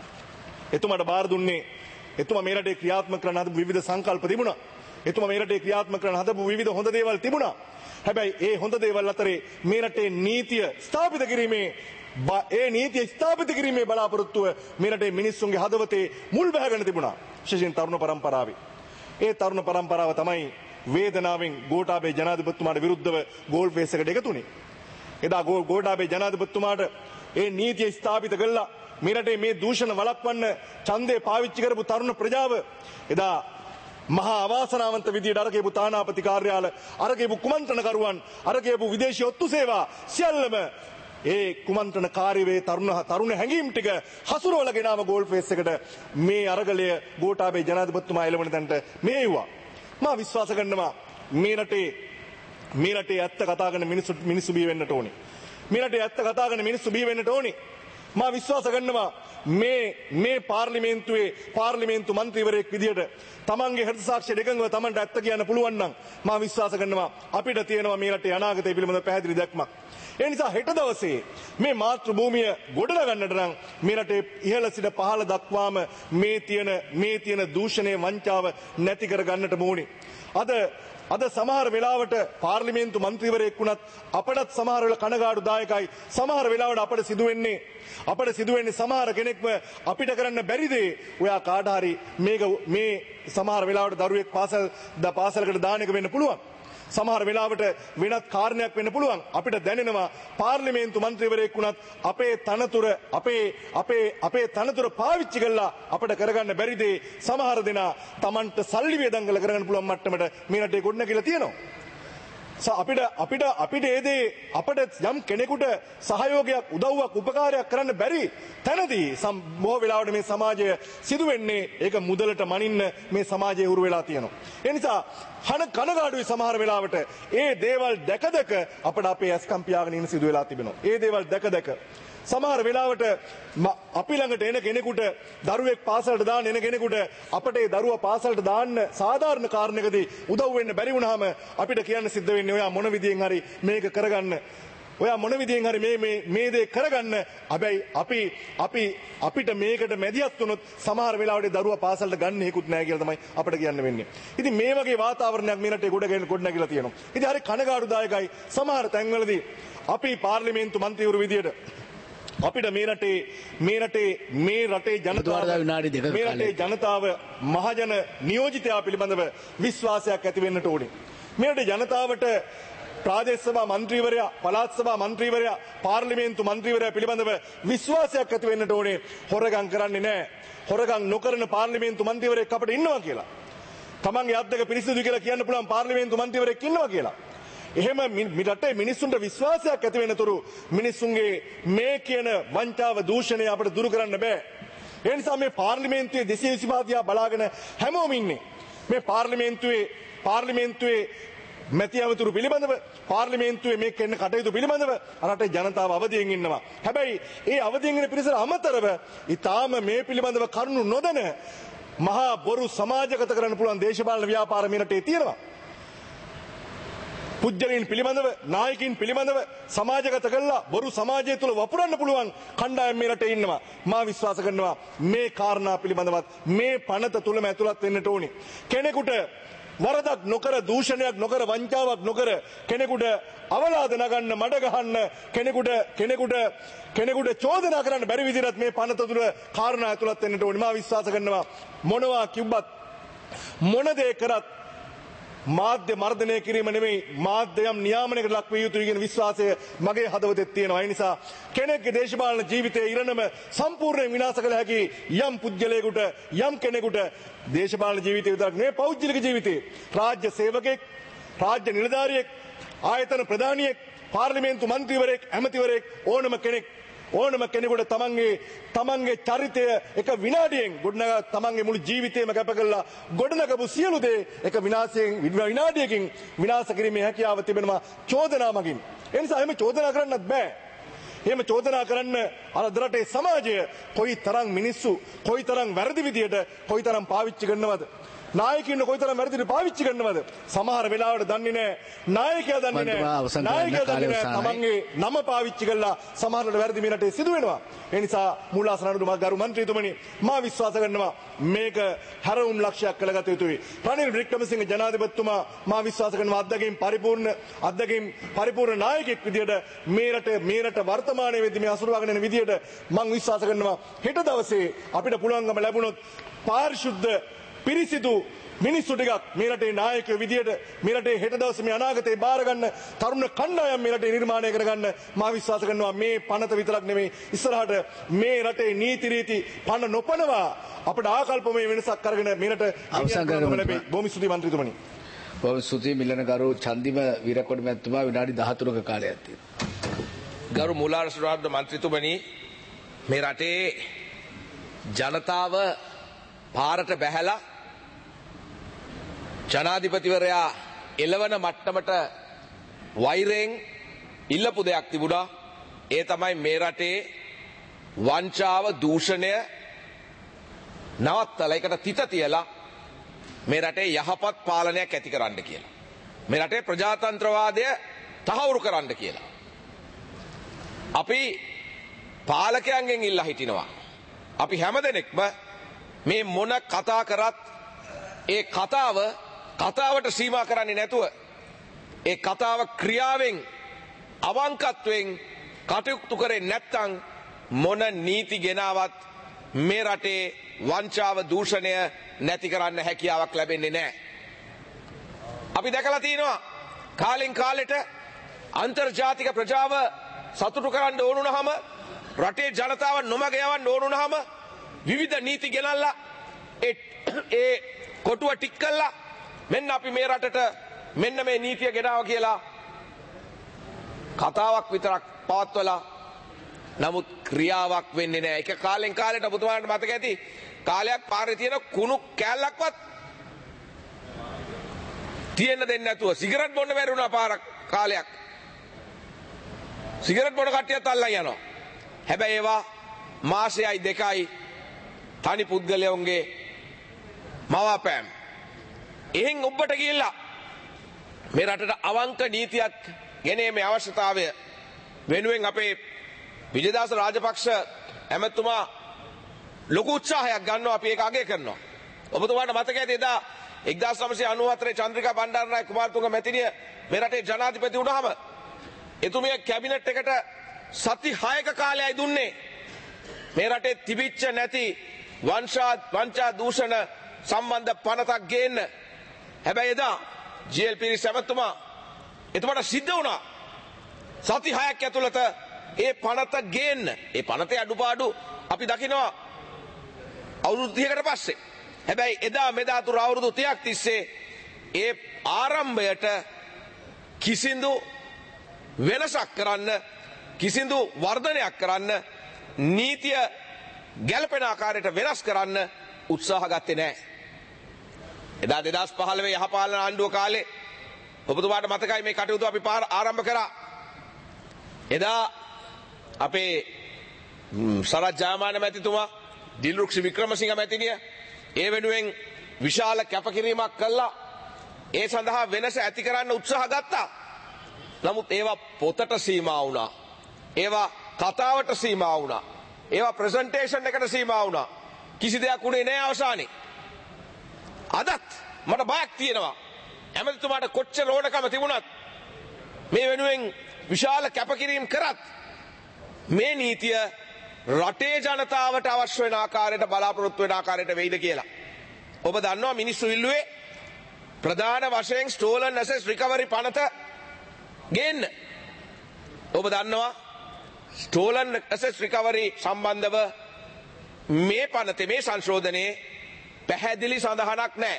එතුමාට බාර දුන්නේ එතුමා මේ රටේ ක්‍රියාත්මක කරන හදපු විවිධ සංකල්ප තිබුණා. එතුමා මේ රටේ ක්‍රියාත්මක කරන හදපු විවිධ හොඳ දේවල් තිබුණා. හැබැයි ඒ හොඳ දේවල් අතරේ මේ රටේ නීතිය ස්ථාපිත කිරීමේ ඒ නීතිය ස්ථාපිත කිරීමේ බලාපොරොත්තුව මේ රටේ මිනිස්සුන්ගේ හදවතේ මුල් බැහැගෙන තිබුණා. විශේෂයෙන් තරුණ පරම්පරාවේ. ඒ තරුණ පරම්පරාව තමයි වේදනාවෙන් ගෝඨාභය ජනාධිපතිතුමාට විරුද්ධව ගෝල් ෆේස් එකට එකතු වුණේ. එදා ගෝඨාභය ජනාධිපතිතුමාට ඒ නීතිය ස්ථාපිත කළා මේ රටේ මේ දූෂණ වළක්වන්න ඡන්දේ පාවිච්චි කරපු තරුණ ප්‍රජාව එදා මහා අවාසනාවන්ත විදියට අර කියපු තානාපති කාර්යාල අර කියපු කුමන්ත්‍රණකරුවන් අර කියපු විදේශීය ඔත්තු සේවා සියල්ලම ඒ කුමන්ත්‍රණකාරීවේ තරුණ තරුණ හැඟීම් ටික හසුරුවලා ගෙනාව ගෝල් ෆේස් එකට මේ අරගලය ගෝඨාභය ජනාධිපතිතුමා එළවන තැනට මේවුවා. මම විශ්වාස කරනවා මේ රටේ මේ රටේ ඇත්ත කතා කරන මිනිස්සු මිනිස්සු බිය වෙන්නට ඕනේ. මේ රටේ ඇත්ත කතා කරන මිනිස්සු බිය වෙන්නට ඕනේ. මම විශ්වාස කරනවා මේ මේ පාර්ලිමේන්තුවේ පාර්ලිමේන්තු මන්ත්‍රීවරයෙක් විදියට තමන්ගේ හෘද සාක්ෂිය දෙකඟව තමන්ට ඇත්ත කියන්න පුළුවන් නම් මම විශ්වාස කරනවා අපිට තියෙනවා මේ රටේ අනාගතය පිළිබඳව පැහැදිලි දැක්මක්. ඒ නිසා හෙට දවසේ මේ මාතෘ භූමිය ගොඩනගන්නට නම් මේ රටේ ඉහළ සිට පහළ දක්වාම මේ තියෙන මේ තියෙන දූෂණය වංචාව නැති කර ගන්නට ඕනේ. අද අද සමහර වෙලාවට පාර්ලිමේන්තු මන්ත්‍රීවරයෙක් වුණත් අපටත් සමහර වෙලාවට කනගාටුදායකයි. සමහර වෙලාවට අපට සිදුවෙන්නේ අපට සිදුවෙන්නේ සමහර කෙනෙක්ම අපිට කරන්න බැරි දේ ඔයා කාට හරි මේක මේ සමහර වෙලාවට දරුවෙක් පාසල් ද පාසලකට දාන එක වෙන්න පුළුවන්. සමහර වෙලාවට වෙනත් කාරණයක් වෙන්න පුළුවන්. අපිට දැනෙනවා පාර්ලිමේන්තු මන්ත්‍රීවරයෙක් වුණත් අපේ තනතුර අපේ අපේ අපේ තනතුර පාවිච්චි කරලා අපිට කරගන්න බැරි දේ සමහර දෙනා Tamanට සල්ලි වේදම් කරලා කරගන්න පුළුවන් මට්ටමට මේ රටේ ගොඩනැගිලා තියෙනවා. අපිට අපිට අපිට ඒ දේ අපිට යම් කෙනෙකුට සහයෝගයක් උදව්වක් උපකාරයක් කරන්න බැරි තැනදී බොහෝ වෙලාවට මේ සමාජය සිදු වෙන්නේ ඒක මුදලට මනින්න මේ සමාජයේ උරු වෙලා තියෙනවා. ඒ නිසා හන කනගාටුයි සමහර වෙලාවට ඒ දේවල් දැක දැක අපිට අපේ ඇස්කම් පියාගෙන ඉන්න සිදු වෙලා තිබෙනවා. ඒ දේවල් දැක දැක සමහර වෙලාවට අපි ළඟට එන කෙනෙකුට දරුවෙක් පාසලට දාන්න එන කෙනෙකුට අපිට ඒ දරුවා පාසලට දාන්න සාධාරණ කාරණයකදී උදව් වෙන්න බැරි වුණාම අපිට කියන්න සිද්ධ වෙන්නේ ඔයා මොන විදියෙන් හරි මේක කරගන්න. ඔයා මොන විදියෙන් හරි මේ මේ මේ දේ කරගන්න. හැබැයි අපි අපි අපිට මේකට මැදිහත් වුණොත් සමහර වෙලාවට දරුවා පාසලට ගන්න හේකුත් නැහැ කියලා තමයි අපිට කියන්න වෙන්නේ. ඉතින් මේ වගේ වාතාවරණයක් මේ රටේ ගොඩ ගෙන ගොඩ නැගිලා තියෙනවා. ඉතින් හරි කනගාටුදායකයි සමහර තැන්වලදී අපි පාර්ලිමේන්තු මන්ත්‍රීවරු විදියට අපිට මේ රටේ මේ රටේ මේ රටේ ජනතාව මේ රටේ ජනතාව මහජන නියෝජිතයා පිළිබඳව විශ්වාසයක් ඇති වෙන්නට ඕනේ. මේ රටේ ජනතාවට ප්‍රාදේශ සභා මන්ත්‍රීවරයා පළාත් සභා මන්ත්‍රීවරයා පාර්ලිමේන්තු මන්ත්‍රීවරයා පිළිබඳව විශ්වාසයක් ඇති වෙන්නට ඕනේ. හොරගම් කරන්නේ නැහැ. හොරගම් නොකරන පාර්ලිමේන්තු මන්ත්‍රීවරයෙක් අපිට ඉන්නවා කියලා. තමන්ගේ අත් දෙක පිරිසිදු කියලා කියන්න පුළුවන් පාර්ලිමේන්තු මන්ත්‍රීවරයෙක් ඉන්නවා කියලා. එහෙම රටේ මිනිස්සුන්ට විශ්වාසයක් ඇති වෙනතුරු මිනිස්සුන්ගේ මේ කියන වංචාව දූෂණය අපිට දුරු කරන්න බෑ. ඒ නිසා මේ පාර්ලිමේන්තුවේ දෙසිය විසිපහ දිහා බලාගෙන හැමෝම ඉන්නේ. මේ පාර්ලිමේන්තුවේ පාර්ලිමේන්තුවේ මැති ඇමතුරු පිළිබඳව පාර්ලිමේන්තුවේ මේ කෙන්න කටයුතු පිළිබඳව රටේ ජනතාව අවදියෙන් ඉන්නවා. හැබැයි ඒ අවදියෙන් ඉන්න පිරිසට අමතරව ඊටාම මේ පිළිබඳව කරුණු නොදැන මහා බොරු සමාජගත කරන්න පුළුවන් දේශපාලන ව්‍යාපාර මේ රටේ තියෙනවා. පුජ්‍යලීන් පිළිබඳව නායකින් පිළිබඳව සමාජගත කළා බොරු සමාජය තුළ වපුරන්න පුළුවන් කණ්ඩායම් මේ රටේ ඉන්නවා. මා විශ්වාස කරනවා මේ කාරණා පිළිබඳවත් මේ පනත තුළම ඇතුළත් වෙන්නට ඕනි. කෙනෙකුට වරදක් නොකර දූෂණයක් නොකර වංචාවක් නොකර කෙනෙකුට අවලාද නගන්න මඩ ගහන්න කෙනෙකුට කෙනෙකුට කෙනෙකුට චෝදනා කරන්න බැරි විදිහට මේ පනත තුළ කාරණා ඇතුළත් වෙන්නට ඕනි. මා විශ්වාස කරනවා මොනවා කිව්වත් මොන දේ කරත් මාධ්‍ය මර්ධනය කිරීම නෙමෙයි මාධ්‍යයම් නියාමනයකට ලක් විය යුතුයි කියන විශ්වාසය මගේ හදවතේ තියෙනවා. ඒ නිසා කෙනෙක්ගේ දේශපාලන ජීවිතයේ ඉරණම සම්පූර්ණයෙන් විනාශ කළ හැකි යම් පුජ්‍යලයකට යම් කෙනෙකුට දේශපාලන ජීවිතය විතරක් නෙවෙයි පෞද්ගලික ජීවිතේ රාජ්‍ය සේවකෙක් රාජ්‍ය නිලධාරියෙක් ආයතන ප්‍රධානියෙක් පාර්ලිමේන්තු මන්ත්‍රීවරයෙක් ඇමතිවරයෙක් ඕනම කෙනෙක් ඕනම කෙනෙකුට තමන්ගේ තමන්ගේ චරිතය එක විනාඩියෙන් ගොඩනගා තමන්ගේ මුළු ජීවිතේම කැප කරලා ගොඩනගපු සියලු දේ එක විනාශයෙන් විනාඩියකින් විනාශ කිරීමේ හැකියාව තිබෙනවා චෝදනා මගින්. ඒ නිසා එහෙම චෝදනා කරන්නත් බෑ. එහෙම චෝදනා කරන්න අර රටේ සමාජය කොයිතරම් මිනිස්සු කොයිතරම් වැරදි විදියට කොයිතරම් පාවිච්චි කරනවද? නායකින් කොයිතරම් වැරදිට පාවිච්චි කරනවද? සමහර වෙලාවට දන්නේ නැහැ. නායකයා දන්නේ නැහැ. නායකයා දන්නේ නැහැ. තමන්ගේ නම පාවිච්චි කරලා සමහරවිට වැරදි මේ රටේ සිදු වෙනවා. ඒ නිසා මූලාසන අනුරු ගරු මන්ත්‍රීතුමනි මා විශ්වාස කරනවා මේක හැරවුම් ලක්ෂයක් කළගත යුතුයි. රනිල් වික්‍රමසිංහ ජනාධිපතිතුමා මා විශ්වාස කරනවා අත්දැකීම් පරිපූර්ණ අත්දැකීම් පරිපූර්ණ නායකයෙක් විදියට මේ රට මේ රට වර්තමානයේ වෙද්දී මේ අසුරවාගෙන යන විදියට මම විශ්වාස කරනවා හෙට දවසේ අපිට පුළුවන්කම ලැබුණොත් පාරිශුද්ධ පිරිසිදු මිනිස්සු ටිකක් මේ රටේ නායකයෝ විදියට මේ රටේ හෙට දවසේ මේ අනාගතේ බාර ගන්න තරුණ කණ්ඩායම් මේ රටේ නිර්මාණය කරගන්න මා විශ්වාස කරනවා මේ පනත විතරක් නෙමෙයි ඉස්සරහට මේ රටේ නීති රීති පන නොපනවා අපිට ආකල්පමය වෙනසක් කරගෙන මේ රට අවසන් කරගන්න ලැබේ. බොහොම ස්තුතියි මන්ත්‍රීතුමනි. බොහොම ස්තුතියි මිලන ගරු චන්දිම වීරකොඩි මැතිතුමා විනාඩි දහතුනක කාලයක් තියෙනවා. ගරු මූලාශ්‍රවර්ධ මන්ත්‍රීතුමනි මේ රටේ ජනතාව පාරට බැහැලා ජනාධිපතිවරයා එළවන මට්ටමට වෛරයෙන් ඉල්ලපු දෙයක් තිබුණා. ඒ තමයි මේ රටේ වංචාව දූෂණය නවත්තලා ඒකට තිත තියලා මේ රටේ යහපත් පාලනයක් ඇති කරන්න කියලා. මේ රටේ ප්‍රජාතන්ත්‍රවාදය තහවුරු කරන්න කියලා. අපි පාලකයන්ගෙන් ඉල්ලා හිටිනවා. අපි හැමදෙනෙක්ම මේ මොන කතා කරත් ඒ කතාව කතාවට සීමා කරන්නේ නැතුව ඒ කතාව ක්‍රියාවෙන් අවංකත්වයෙන් කටයුතු කරේ නැත්තම් මොන නීති ගෙනාවත් මේ රටේ වංචාව දූෂණය නැති කරන්න හැකියාවක් ලැබෙන්නේ නැහැ. අපි දැකලා තියෙනවා කාලෙන් කාලෙට අන්තර්ජාතික ප්‍රජාව සතුටු කරන්න ඕන වුණාම රටේ ජනතාව නොමග යවන්න ඕන වුණාම විවිධ නීති ගෙනල්ලා ඒ ඒ කොටුව ටික් කළා මෙන්න අපි මේ රටට මෙන්න මේ නීතිය ගෙනාවා කියලා කතාවක් විතරක් පවත්වලා නමුත් ක්‍රියාවක් වෙන්නේ නැහැ. ඒක කාලෙන් කාලෙට ඔබතුමාට මතක ඇති කාලයක් පාරේ තියෙන කුණු කෑල්ලක්වත් තියෙන්න දෙන්නේ නැතුව සිගරට් බොන්න බැරි වුණා පාරක් කාලයක්. සිගරට් බොන කට්ටියත් අල්ලන් යනවා. හැබැයි ඒවා මාසෙයි දෙකයි තනි පුද්ගලයන්ගේ මවාපෑම්. එහෙන් ඔබට ගිහිල්ලා මේ රටට අවංක නීතියක් ගෙනීමේ අවශ්‍යතාවය වෙනුවෙන් අපේ විජේදාස රාජපක්ෂ ඇමතුමා ලොකු උත්සාහයක් ගන්නවා. අපි ඒක අගය කරනවා. ඔබතුමාට මතක ඇති එදා එක්දාස් නවසිය අනූ හතරේ චන්ද්‍රිකා බණ්ඩාරනායක කුමාරතුංග මැතිණිය මේ රටේ ජනාධිපති වුණාම එතුමිය කැබිනට් එකට සති හයක කාලයයි දුන්නේ මේ රටේ තිබිච්ච නැති වංශා වංචා දූෂණ සම්බන්ධ පනතක් ගේන්න. හැබැයි එදා ජී.එල්. පීරිස් ඇමතුමා එතුමාට සිද්ධ වුණා සති හයක් ඇතුළත ඒ පනත ගේන්න. ඒ පනතේ අඩුපාඩු අපි දකිනවා අවුරුදු තිහකට පස්සේ. හැබැයි එදා මෙදා තුර අවුරුදු තිහක් තිස්සේ ඒ ආරම්භයට කිසිදු වෙනසක් කරන්න කිසිදු වර්ධනයක් කරන්න නීතිය ගැලපෙන ආකාරයට වෙනස් කරන්න උත්සාහ ගත්තේ නැහැ. එදා දෙදහස් පහළොව යහපාලන ආණ්ඩුව කාලේ ඔබතුමාට මතකයි මේ කටයුතු අපි ආරම්භ කරා. එදා අපේ සරත් ජයමාන මැතිතුමා දිල්රුක්ෂි වික්‍රමසිංහ මැතිණිය ඒ වෙනුවෙන් විශාල කැපකිරීමක් කළා. ඒ සඳහා වෙනස ඇති කරන්න උත්සාහ ගත්තා. නමුත් ඒවා පොතට සීමා වුණා. ඒවා කතාවට සීමා වුණා. ඒවා ප්‍රසන්ටේෂන් එකට සීමා වුණා. කිසි දෙයක් උනේ නැහැ අවසානයේ. අදත් මට බයක් තියෙනවා. ඇමතිතුමාට කොච්චර ඕනකම තිබුණත් මේ වෙනුවෙන් විශාල කැපකිරීම කරත් මේ නීතිය රටේ ජනතාවට අවශ්‍ය වෙන ආකාරයට බලාපොරොත්තු වෙන ආකාරයට වෙයිද කියලා. ඔබ දන්නවා මිනිස්සු ඉල්ලුවේ ප්‍රධාන වශයෙන් ස්ටෝලන් ඇසෙට්ස් රිකවරි පනත ගේන්න. ඔබ දන්නවා ස්ටෝලන් ඇසෙට්ස් රිකවරි සම්බන්ධව මේ පනතේ මේ සංශෝධනයේ පැහැදිලි සඳහනක් නැහැ.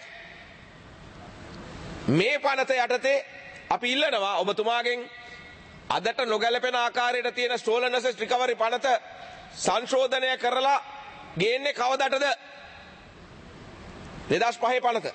මේ පනත යටතේ අපි ඉල්ලනවා ඔබතුමාගෙන් අදට නොගැලපෙන ආකාරයට තියෙන ස්ටෝලන් ඇසෙට්ස් රිකවරි පනත සංශෝධනය කරලා ගේන්නේ කවදටද? දෙදහස් පහේ පනත.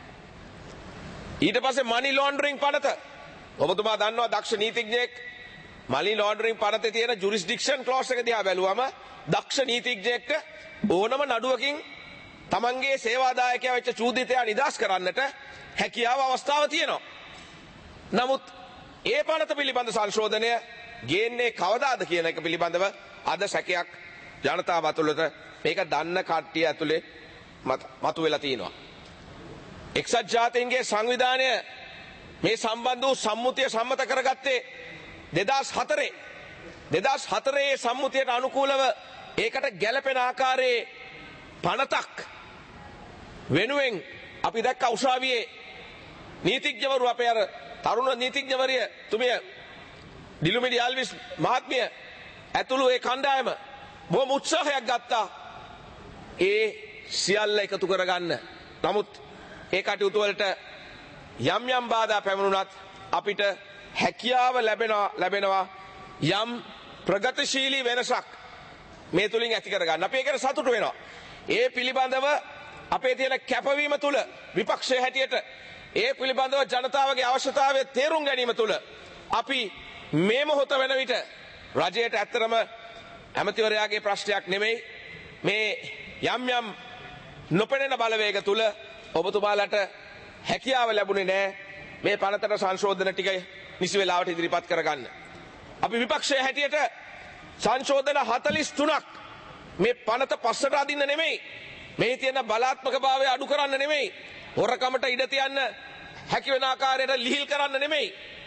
ඊට පස්සේ මනි ලොන්ඩරින් පනත. ඔබතුමා දන්නවා දක්ෂ නීතිඥයෙක් මනි ලොන්ඩරින් පනතේ තියෙන ජුරිස්ඩික්ෂන් ක්ලෝස් එක දිහා බැලුවම දක්ෂ නීතිඥයෙක්ට ඕනම නඩුවකින් තමන්ගේ සේවාදායකයා වෙච්ච චූදිතයා නිදහස් කරන්නට හැකියාව අවස්ථාව තියෙනවා. නමුත් ඒ පනත පිළිබඳ සංශෝධනය ගේන්නේ කවදාද කියන එක පිළිබඳව අද සැකයක් ජනතාව අතුළත මේක දන්න කට්ටිය ඇතුලේ මතුවෙලා තියෙනවා. එක්සත් ජාතීන්ගේ සංවිධානය මේ සම්බන්ධ වූ සම්මුතිය සම්මත කරගත්තේ දෙදහස් හතරේ. දෙදහස් හතරේ සම්මුතියට අනුකූලව ඒකට ගැළපෙන ආකාරයේ පනතක් වෙනුවෙන් අපි දැක්ක උසාවියේ නීතිඥවරු අපේ අර තරුණ නීතිඥවරිය තුමිය ඩිලුමිඩි ආල්විස් මහත්මිය ඇතුළු ඒ කණ්ඩායම බොහොම උත්සාහයක් ගත්තා ඒ සියල්ල එකතු කරගන්න. නමුත් ඒ කටයුතු වලට යම් යම් බාධා පැමිණුණත් අපිට හැකියාව ලැබෙනවා ලැබෙනවා යම් ප්‍රගතිශීලී වෙනසක් මේ තුලින් ඇති කරගන්න. අපි ඒකට සතුටු වෙනවා. ඒ පිළිබඳව අපේ තියෙන කැපවීම තුල විපක්ෂයේ හැටියට ඒ පිළිබඳව ජනතාවගේ අවශ්‍යතාවය තේරුම් ගැනීම තුල අපි මේ මොහොත වෙන විට රජයට ඇත්තරම ඇමතිවරයාගේ ප්‍රශ්නයක් නෙමෙයි මේ යම් යම් නොපෙනෙන බලවේග තුල ඔබතුමාලට හැකියාව ලැබුණේ නැහැ මේ පනතට සංශෝධන ටික නිසි වෙලාවට ඉදිරිපත් කරගන්න. අපි විපක්ෂයේ හැටියට සංශෝධන හතළිස් තුනක් මේ පනත පස්සට අදින්න නෙමෙයි මේ තියෙන බලාත්මක භාවය අඩු කරන්න නෙමෙයි හොරකමට ඉඩ තියන්න හැකි වෙන ආකාරයට ලිහිල් කරන්න නෙමෙයි.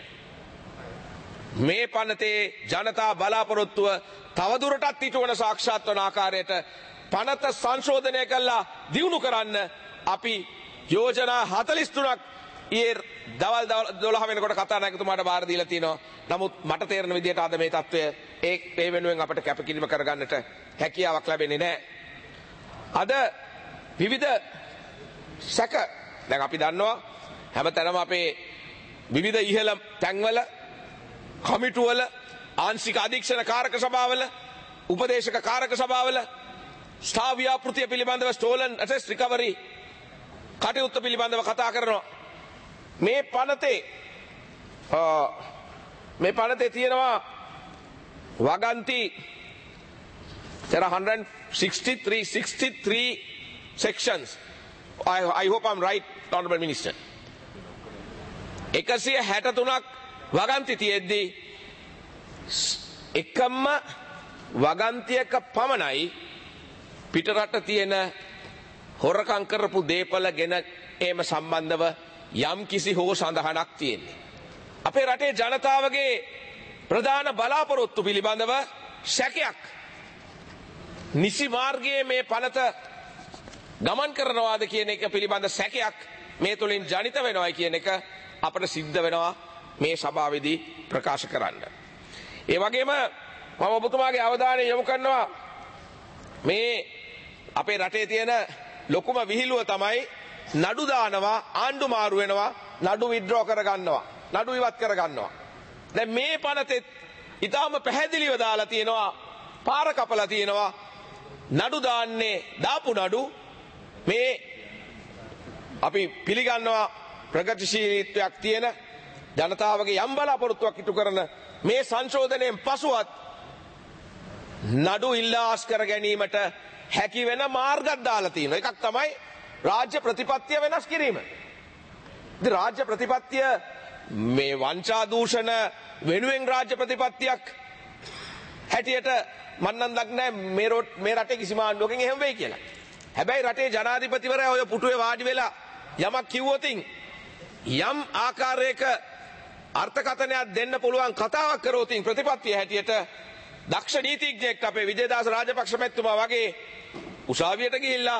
මේ පනතේ ජනතා බලාපොරොත්තුව තවදුරටත් ඉටුවන සාක්ෂාත් වන ආකාරයට පනත සංශෝධනය කළා දියුණු කරන්න අපි යෝජනා හතළිස් තුනක් ඊයේ දවල් දොළහ වෙනකොට කතා නායකතුමාට බාර දීලා තිනවා. නමුත් මට තේරෙන විදිහට අද මේ තත්ත්වය ඒ ඒ වෙනුවෙන් අපිට කැපකිරීම කරගන්නට හැකියාවක් ලැබෙන්නේ නැහැ. අද විවිධ සැක දැන් අපි දන්නවා හැමතැනම අපේ විවිධ ඉහළ තැන්වල කමිටුවල ආංශික අධීක්ෂණ කාරක සභාවල උපදේශක කාරක සභාවල ස්ථා ව්‍යාපෘතිය පිළිබඳව ස්ටෝලන් ඇසෙස් රිකවරි කටයුත්ත පිළිබඳව කතා කරනවා. මේ පනතේ මේ පනතේ තියෙනවා වගන්ති there are one sixty-three sixty-three sections. I, I hope I'm right, Honorable Minister. එකසිය හැට තුනක් වගන්ති තියෙද්දී එකම වගන්තියක පමණයි පිටරට තියෙන හොරකම් කරපු දේපල ගෙන ඒම සම්බන්ධව යම් කිසි හෝ සඳහනක් තියෙන්නේ. අපේ රටේ ජනතාවගේ ප්‍රධාන බලාපොරොත්තු පිළිබඳව සැකයක් නිසි මාර්ගයේ මේ පනත ගමන් කරනවාද කියන එක පිළිබඳ සැකයක් මේ තුලින් ජනිත වෙනවයි කියන එක අපට සිද්ධ වෙනවා මේ සභාවේදී ප්‍රකාශ කරන්න. ඒ වගේම මම ඔබතුමාගේ අවධානය යොමු කරනවා මේ අපේ රටේ තියෙන ලොකුම විහිළුව තමයි නඩු දානවා ආණ්ඩු මාරු වෙනවා නඩු විත්ඩ්‍රෝ කරගන්නවා නඩු ඉවත් කරගන්නවා. දැන් මේ පනතේ ඊටාම පැහැදිලිව දාලා තියෙනවා පාර කපලා තියෙනවා නඩු දාන්නේ දාපු නඩු මේ අපි පිළිගන්නවා ප්‍රගතිශීලීත්වයක් තියෙන ජනතාවගේ යම් බලාපොරොත්තුවක් ඉටු කරන මේ සංශෝධනයෙන් පසුවත් නඩු ඉල්ලාස් කර ගැනීමට හැකි වෙන මාර්ගයක් දාලා තියෙනවා. එකක් තමයි රාජ්‍ය ප්‍රතිපත්තිය වෙනස් කිරීම. ඉතින් රාජ්‍ය ප්‍රතිපත්තිය මේ වංචා දූෂණ වෙනුවෙන් රාජ්‍ය ප්‍රතිපත්තියක් හැටියට මම නම් දන්නේ මේ මේ රටේ කිසිම ආණ්ඩුවකින් එහෙම වෙයි කියලා. හැබැයි රටේ ජනාධිපතිවරයා ඔය පුටුවේ වාඩි වෙලා යමක් කිව්වොතින් යම් ආකාරයක අර්ථකථනයක් දෙන්න පුළුවන් කතාවක් කරෝතින් ප්‍රතිපත්තිය හැටියට දක්ෂ නීතිඥයෙක් අපේ විජේදාස රාජපක්ෂ මැතිතුමා වගේ උසාවියට ගිහිල්ලා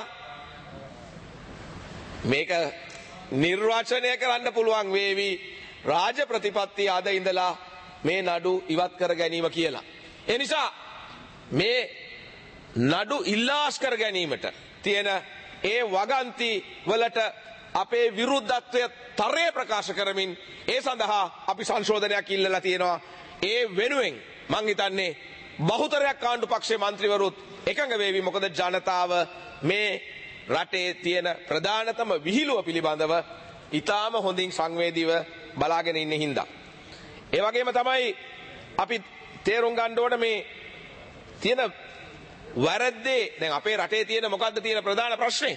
මේක නිර්වචනය කරන්න පුළුවන් වේවි රාජ ප්‍රතිපත්තිය අද ඉඳලා මේ නඩු ඉවත් කර ගැනීම කියලා. ඒ නිසා මේ නඩු ඉල්ලාස් කර ගැනීමට තියෙන ඒ වගන්ති වලට අපේ විරුද්ධත්වය තරයේ ප්‍රකාශ කරමින් ඒ සඳහා අපි සංශෝධනයක් ඉල්ලලා තියෙනවා. ඒ වෙනුවෙන් මං හිතන්නේ බහුතරයක් ආණ්ඩු පක්ෂයේ മന്ത്രിවරුත් එකඟ වේවි. මොකද ජනතාව මේ රටේ තියෙන ප්‍රධානතම විහිළුව පිළිබඳව ඊටාම හොඳින් සංවේදීව බලාගෙන ඉන්න හින්දා. ඒ වගේම තමයි අපි තේරුම් ගන්න ඕන මේ තියෙන වැරද්දේ දැන් අපේ රටේ තියෙන මොකද්ද තියෙන ප්‍රධාන ප්‍රශ්නේ?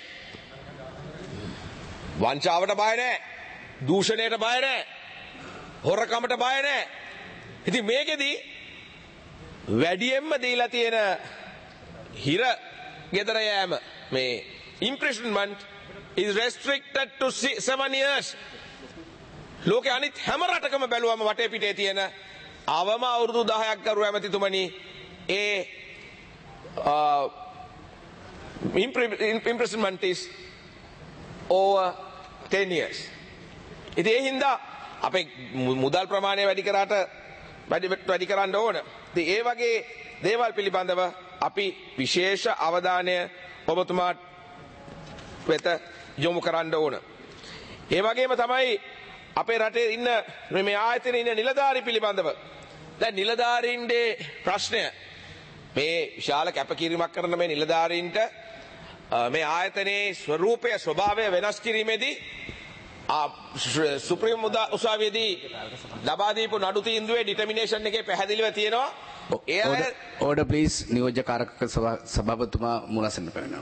වංචාවට බය නැහැ. දූෂණයට බය නැහැ. හොරකමට බය නැහැ. ඉතින් මේකෙදි වැඩියෙන්ම දීලා තියෙන හිර ගෙදර යෑම මේ imprisonment is restricted to seven years. ලෝකේ අනිත් හැම රටකම බැලුවම වටේ පිටේ තියෙන අවම අවුරුදු දහයක් කරු ඇමතිතුමනි ඒ imprisonment is over ten years. ඉතින් ඒ හින්දා අපේ මුදල් ප්‍රමාණය වැඩි කරාට වැඩි වැඩි කරන්න ඕන. ඉතින් ඒ වගේ දේවල් පිළිබඳව අපි විශේෂ අවධානය ඔබතුමාට වෙත යොමු කරන්න ඕන. ඒ වගේම තමයි අපේ රටේ ඉන්න මේ ආයතනයේ ඉන්න නිලධාරි පිළිබඳව දැන් නිලධාරීන්ගේ ප්‍රශ්නය මේ විශාල කැපකිරීමක් කරන මේ නිලධාරීන්ට මේ ආයතනයේ ස්වරූපය ස්වභාවය වෙනස් කිරීමේදී සුප්‍රීම උසාවියේදී ලබා දීපු නඩු තීන්දුවේ ඩිටර්මිනේෂන් එකේ පැහැදිලිව තියෙනවා. ඒ ඕඩර් ප්ලීස් නියෝජ්‍ය කාරක සභාපතිතුමා මුලසෙන්න පැමිණෙනවා.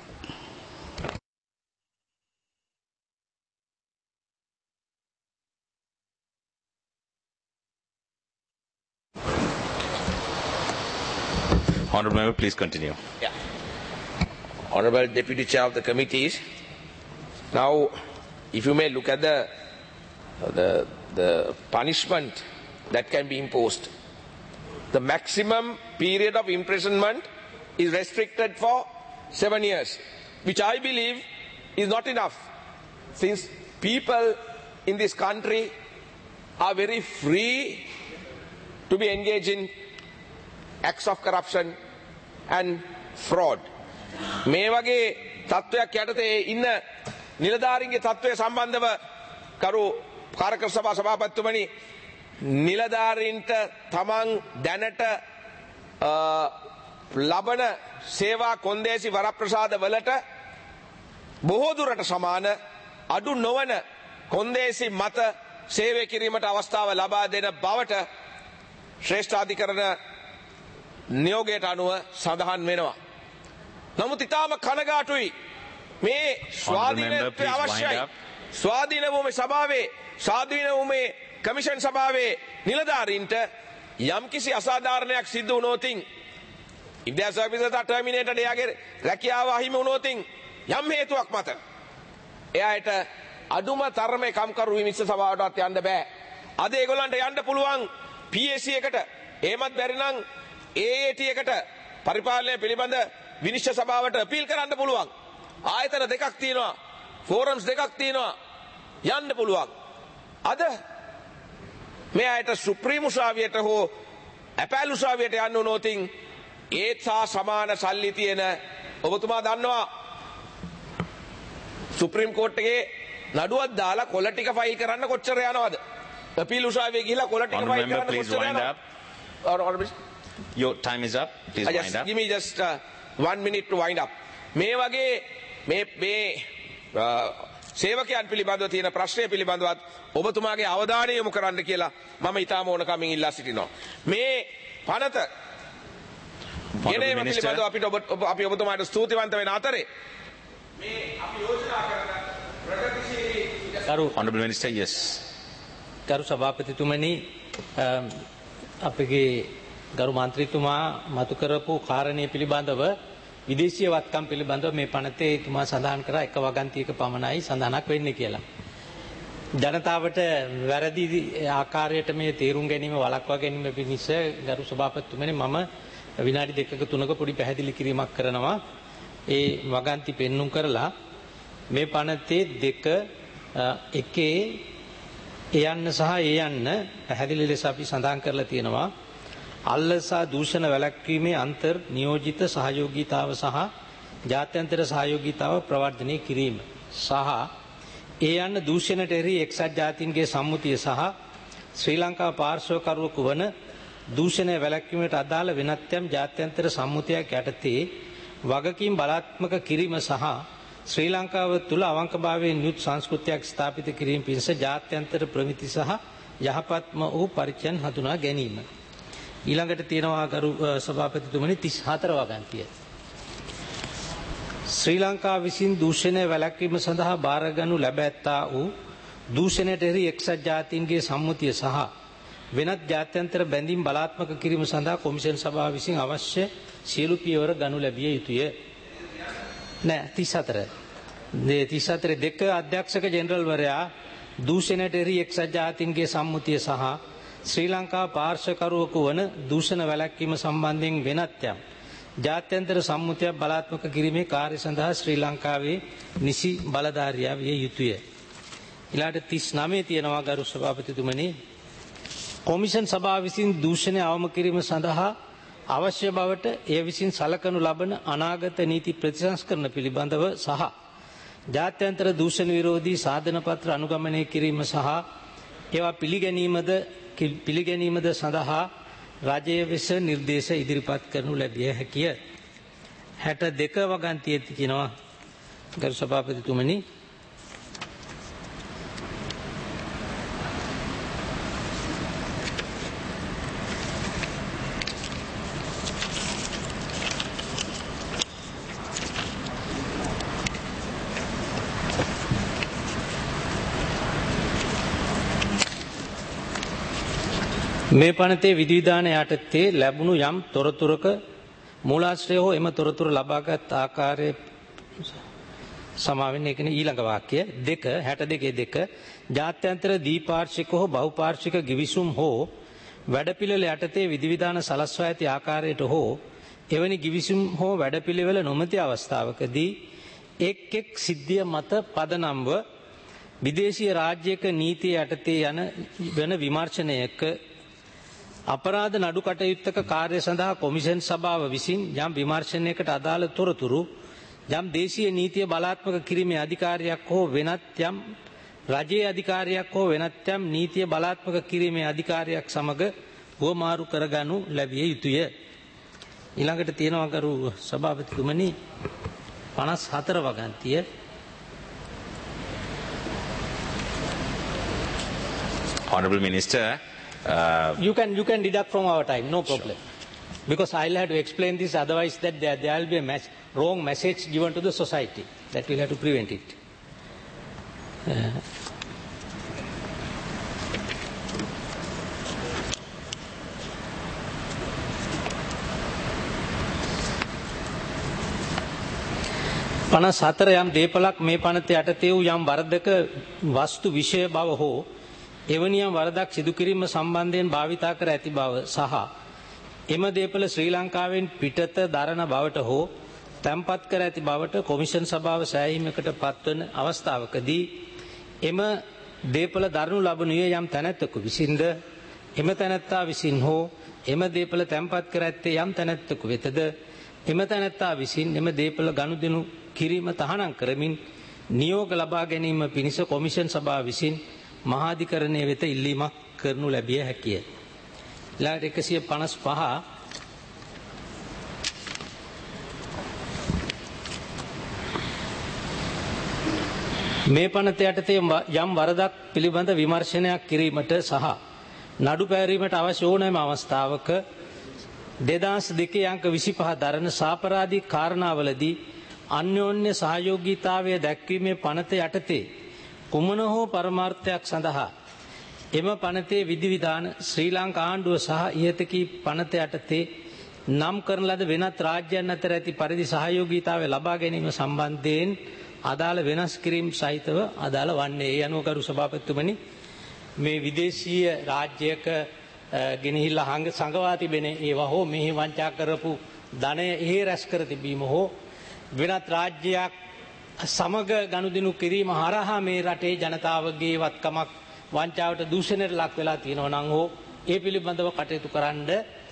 Honourable Member, please continue. Yeah. Honourable Deputy Chair of the committees, now if you may look at the the, the punishment that can be imposed. The maximum period of imprisonment is restricted for seven years, which I believe is not enough, since people in this country are very free to be engaged in acts of corruption and fraud. මේ වගේ තත්ත්වයක් යටතේ ඉන්න නිලධාරීන්ගේ තත්ත්වය සම්බන්ධව කරු කාර්ක සභා සභාපතිතුමනි, නිලධාරීන්ට තමන් දැනට ලබන සේවා කොන්දේසි වරප්‍රසාද වලට බොහෝ දුරට සමාන අඩු නොවන කොන්දේසි මත සේවය කිරීමට අවස්ථාව ලබා දෙන බවට ශ්‍රේෂ්ඨාධිකරණ නියෝගයට අනුව සඳහන් වෙනවා. නමුත් ඉතාම කනගාටුයි මේ ස්වාධීනත්වය අවශ්‍යයි. ස්වාධීන වූ සභාවේ ස්වාධීන වූ කමිෂන් සභාවේ නිලධාරීන්ට යම්කිසි අසාධාරණයක් සිද්ධ වුණොතින්, if their services are terminated, එයාගේ රැකියාව අහිමි වුණොතින් යම් හේතුවක් මත එයාට අඩුම තරමේ කම්කරු විනිශ්චය සභාවටවත් යන්න බෑ. අද ඒගොල්ලන්ට යන්න පුළුවන් P A C එකට, එහෙමත් බැරි නම් A A T එකට, පරිපාලනය පිළිබඳ විනිශ්චය සභාවට අපීල් කරන්න පුළුවන්. ආයතන දෙකක් තියෙනවා, ෆෝරම්ස් දෙකක් තියෙනවා, යන්න පුළුවන්. අද මේ අයට සුප්‍රීම උසාවියට හෝ අපෑල් උසාවියට යන්න උනොතින් ඒත් සා සමාන සල්ලි තියෙන, ඔබතුමා දන්නවා සුප්‍රීම කෝට් එකේ නඩුවක් දාලා කොල ටික ෆයිල් කරන්න කොච්චර යනවද? අපීල් උසාවියේ ගිහිලා කොල ටික ෆයිල් කරන්න කොච්චර යනවද? Your time is up. Please just, wind up. Give me just uh, one minute to wind up. මේ වගේ මේ මේ සේවකයන් පිළිබඳව තියෙන ප්‍රශ්නය පිළිබඳවත් ඔබතුමාගේ අවධානය යොමු කරන්න කියලා මම ඉතාම ඕනකමින් ඉල්ලා සිටිනවා. මේ පනත ගෙනීම පිළිබඳව අපිට අපි ඔබතුමාට ස්තුතිවන්ත වෙන අතරේ මේ අපි යෝජනා කරන ප්‍රගතිශීලී කරු Honorable Minister, yes. කරු සභාපතිතුමනි, අපගේ ගරු මන්ත්‍රීතුමා මතු කරපු කාරණය පිළිබඳව විදේශීය වත්කම් පිළිබඳව මේ පනතේ තුමා සඳහන් කරා එක වගන්තියක පමණයි සඳහනක් වෙන්නේ කියලා. ජනතාවට වැරදි ආකාරයට මේ තේරුම් ගැනීම වළක්වා ගැනීම පිණිස ගරු සභාපතිතුමනි මම විනාඩි දෙකක තුනක පොඩි පැහැදිලි කිරීමක් කරනවා. ඒ වගන්ති පෙන්눔 කරලා මේ පනතේ දෙක එකේ එයන්න සහ එයන්න පැහැදිලි ලෙස අපි සඳහන් කරලා තියෙනවා. අල්ලසා දූෂණ වැළැක්වීමේ අන්තර් නියෝජිත සහයෝගීතාව සහ ජාත්‍යන්තර සහයෝගීතාව ප්‍රවර්ධනය කිරීම සහ ඒ යන දූෂණයට එරෙහි එක්සත් ජාතීන්ගේ සම්මුතිය සහ ශ්‍රී ලංකා පාර්ශ්වකරුවෙකු වන දූෂණය වැළැක්වීමට අදාළ වෙනත් යම් ජාත්‍යන්තර සම්මුතියක් යටතේ වගකීම් බලාත්මක කිරීම සහ ශ්‍රී ලංකාව තුළ අවංකභාවයෙන් යුත් සංස්කෘතියක් ස්ථාපිත කිරීම පිණිස ජාත්‍යන්තර ප්‍රමිති සහ යහපත්ම වූ පරිචයන් හඳුනා ගැනීම. ඊළඟට තියෙනවා ගරු සභාපතිතුමනි තිස් හතර වගන්තිය. ශ්‍රී ලංකාව විසින් දූෂණය වැළැක්වීම සඳහා බාරගනු ලැබ ඇත්තා වූ දූෂණයට එරෙහි එක්සත් ජාතීන්ගේ සම්මුතිය සහ වෙනත් ජාත්‍යන්තර බැඳීම් බලාත්මක කිරීම සඳහා කොමිෂන් සභාව විසින් අවශ්‍ය සියලු පියවර ගනු ලැබිය යුතුය. නෑ තිස් හතර. මේ තිස් හතර දෙක අධ්‍යක්ෂක ජෙනරල්වරයා දූෂණයට එරෙහි එක්සත් ජාතීන්ගේ සම්මුතිය සහ ශ්‍රී ලංකා පාර්ශ්වකරුවෙකු වන දූෂණ වැළැක්වීම සම්බන්ධයෙන් වෙනත් යම් ජාත්‍යන්තර සම්මුතියක් බලාත්මක කිරීමේ කාර්ය සඳහා ශ්‍රී ලංකාවේ නිසි බලධාරියා විය යුතුය. ඊළාට තිස් නවය තියෙනවා ගරු සභාපතිතුමනි, කොමිෂන් සභාව විසින් දූෂණය අවම කිරීම සඳහා අවශ්‍ය බවට එය විසින් සලකනු ලබන අනාගත නීති ප්‍රතිසංස්කරණ පිළිබඳව සහ ජාත්‍යන්තර දූෂණ විරෝධී සාධන පත්‍ර අනුගමනය කිරීම සහ ඒවා පිළිගැනීමද පිළිගැනීමද සඳහා රජය විස නිර්දේශ ඉදිරිපත් කරනු ලැබිය හැකිය. හැට දෙක වගන්තියේ තියෙනවා ගරු සභාපතිතුමනි. මේ පනතේ විධිවිධාන යටතේ ලැබුණු යම් තොරතුරක මූලාශ්‍රය හෝ එම තොරතුරු ලබාගත් ආකාරය සමාවෙන්න එකන ඊළඟ වාක්‍ය දෙක හැට දෙකේ දෙක ජාත්‍යන්තර දීපාර්ශ්වික හෝ බහුපාර්ශ්වික ගිවිසුම් හෝ වැඩපිළිවෙල යටතේ විධිවිධාන සලස්වා ඇති ආකාරයට හෝ එවැනි ගිවිසුම් හෝ වැඩපිළිවෙල නොමැති අවස්ථාවකදී එක් එක් සිද්ධිය මත පදනම්ව විදේශීය රාජ්‍යයක නීතිය යටතේ යන වෙන විමර්ශනයක අපරාධ නඩු කටයුත්තක කාර්ය සඳහා කොමිෂන් සභාව විසින් යම් විමර්ශනයකට අදාළ තොරතුරු යම් දේශීය නීතිය බලාත්මක කිරීමේ අධිකාරියක් හෝ වෙනත් යම් රජයේ අධිකාරියක් හෝ වෙනත් යම් නීතිය බලාත්මක කිරීමේ අධිකාරියක් සමග හුවමාරු කරගනු ලැබිය යුතුය. ඊළඟට තියෙනවා කරු සභාපතිතුමනි පනස් හතර වගන්තිය Honorable Minister, uh, you can you can deduct from our time, no problem. Sure. Because I'll have to explain this, otherwise that there, there will be a mes- wrong message given to the society. That we'll have to prevent it. Uh, පනස් හතර යම් දේපලක් මේ පනත යටතේ වූ යම් වරදක වස්තු විෂය බව හෝ එවැනියම් වරදක් සිදු කිරීම සම්බන්ධයෙන් භාවිතා කර ඇති බව සහ එම දේපල ශ්‍රී ලංකාවෙන් පිටත දරන බවට හෝ තැන්පත් කර ඇති බවට කොමිෂන් සභාව සෑහීමකට පත්වන අවස්ථාවකදී එම දේපල දරනු ලබනුයේ යම් තැනැත්තෙකු විසින්ද එම තැනැත්තා විසින් හෝ එම දේපල තැන්පත් කර ඇත්තේ යම් තැනැත්තෙකු වෙතද එම තැනැත්තා විසින් එම දේපල ගනුදෙනු කිරීම තහනම් කරමින් නියෝග ලබා ගැනීම පිණිස කොමිෂන් සභාව විසින් මහාධිකරණය වෙත ඉල්ලීමක් කරනු ලැබිය හැකිය. ඊළඟට එකසිය පනස් පහ මේ පනත යටතේ යම් වරදක් පිළිබඳ විමර්ශනයක් කිරීමට සහ නඩු පැවරීමට අවශ්‍ය ඕනෑම අවස්ථාවක දෙදහස් දෙකේ අංක විසිපහ දරන සාපරාධී කාරණාවලදී අන්‍යෝන්‍ය සහයෝගීතාවය දැක්වීමේ පනත යටතේ කුමන හෝ පරමාර්ථයක් සඳහා එම පනතේ විධිවිධාන ශ්‍රී ලංකා ආණ්ඩුව සහ ඉහතකී පනත යටතේ නම් කරන ලද වෙනත් රාජ්‍යයන් අතර ඇති පරිදි සහයෝගීතාවය ලබා ගැනීම සම්බන්ධයෙන් අදාළ වෙනස් කිරීම් සහිතව අදාළ වන්නේ. ඒ අනුව කරු සභාපතිතුමනි මේ විදේශීය රාජ්‍යයක ගෙනහිල්ලා හංග සංගවා තිබෙන ඒවා හෝ මෙහි වංචා කරපු ධනය එහි රැස් කර තිබීම හෝ වෙනත් රාජ්‍යයක් සමග ගනුදෙනු කිරීම හරහා මේ රටේ ජනතාවගේ වත්කමක් වංචාවට දූෂණයට ලක් වෙලා තියෙනවා නම් හෝ ඒ පිළිබඳව කටයුතු කරන්න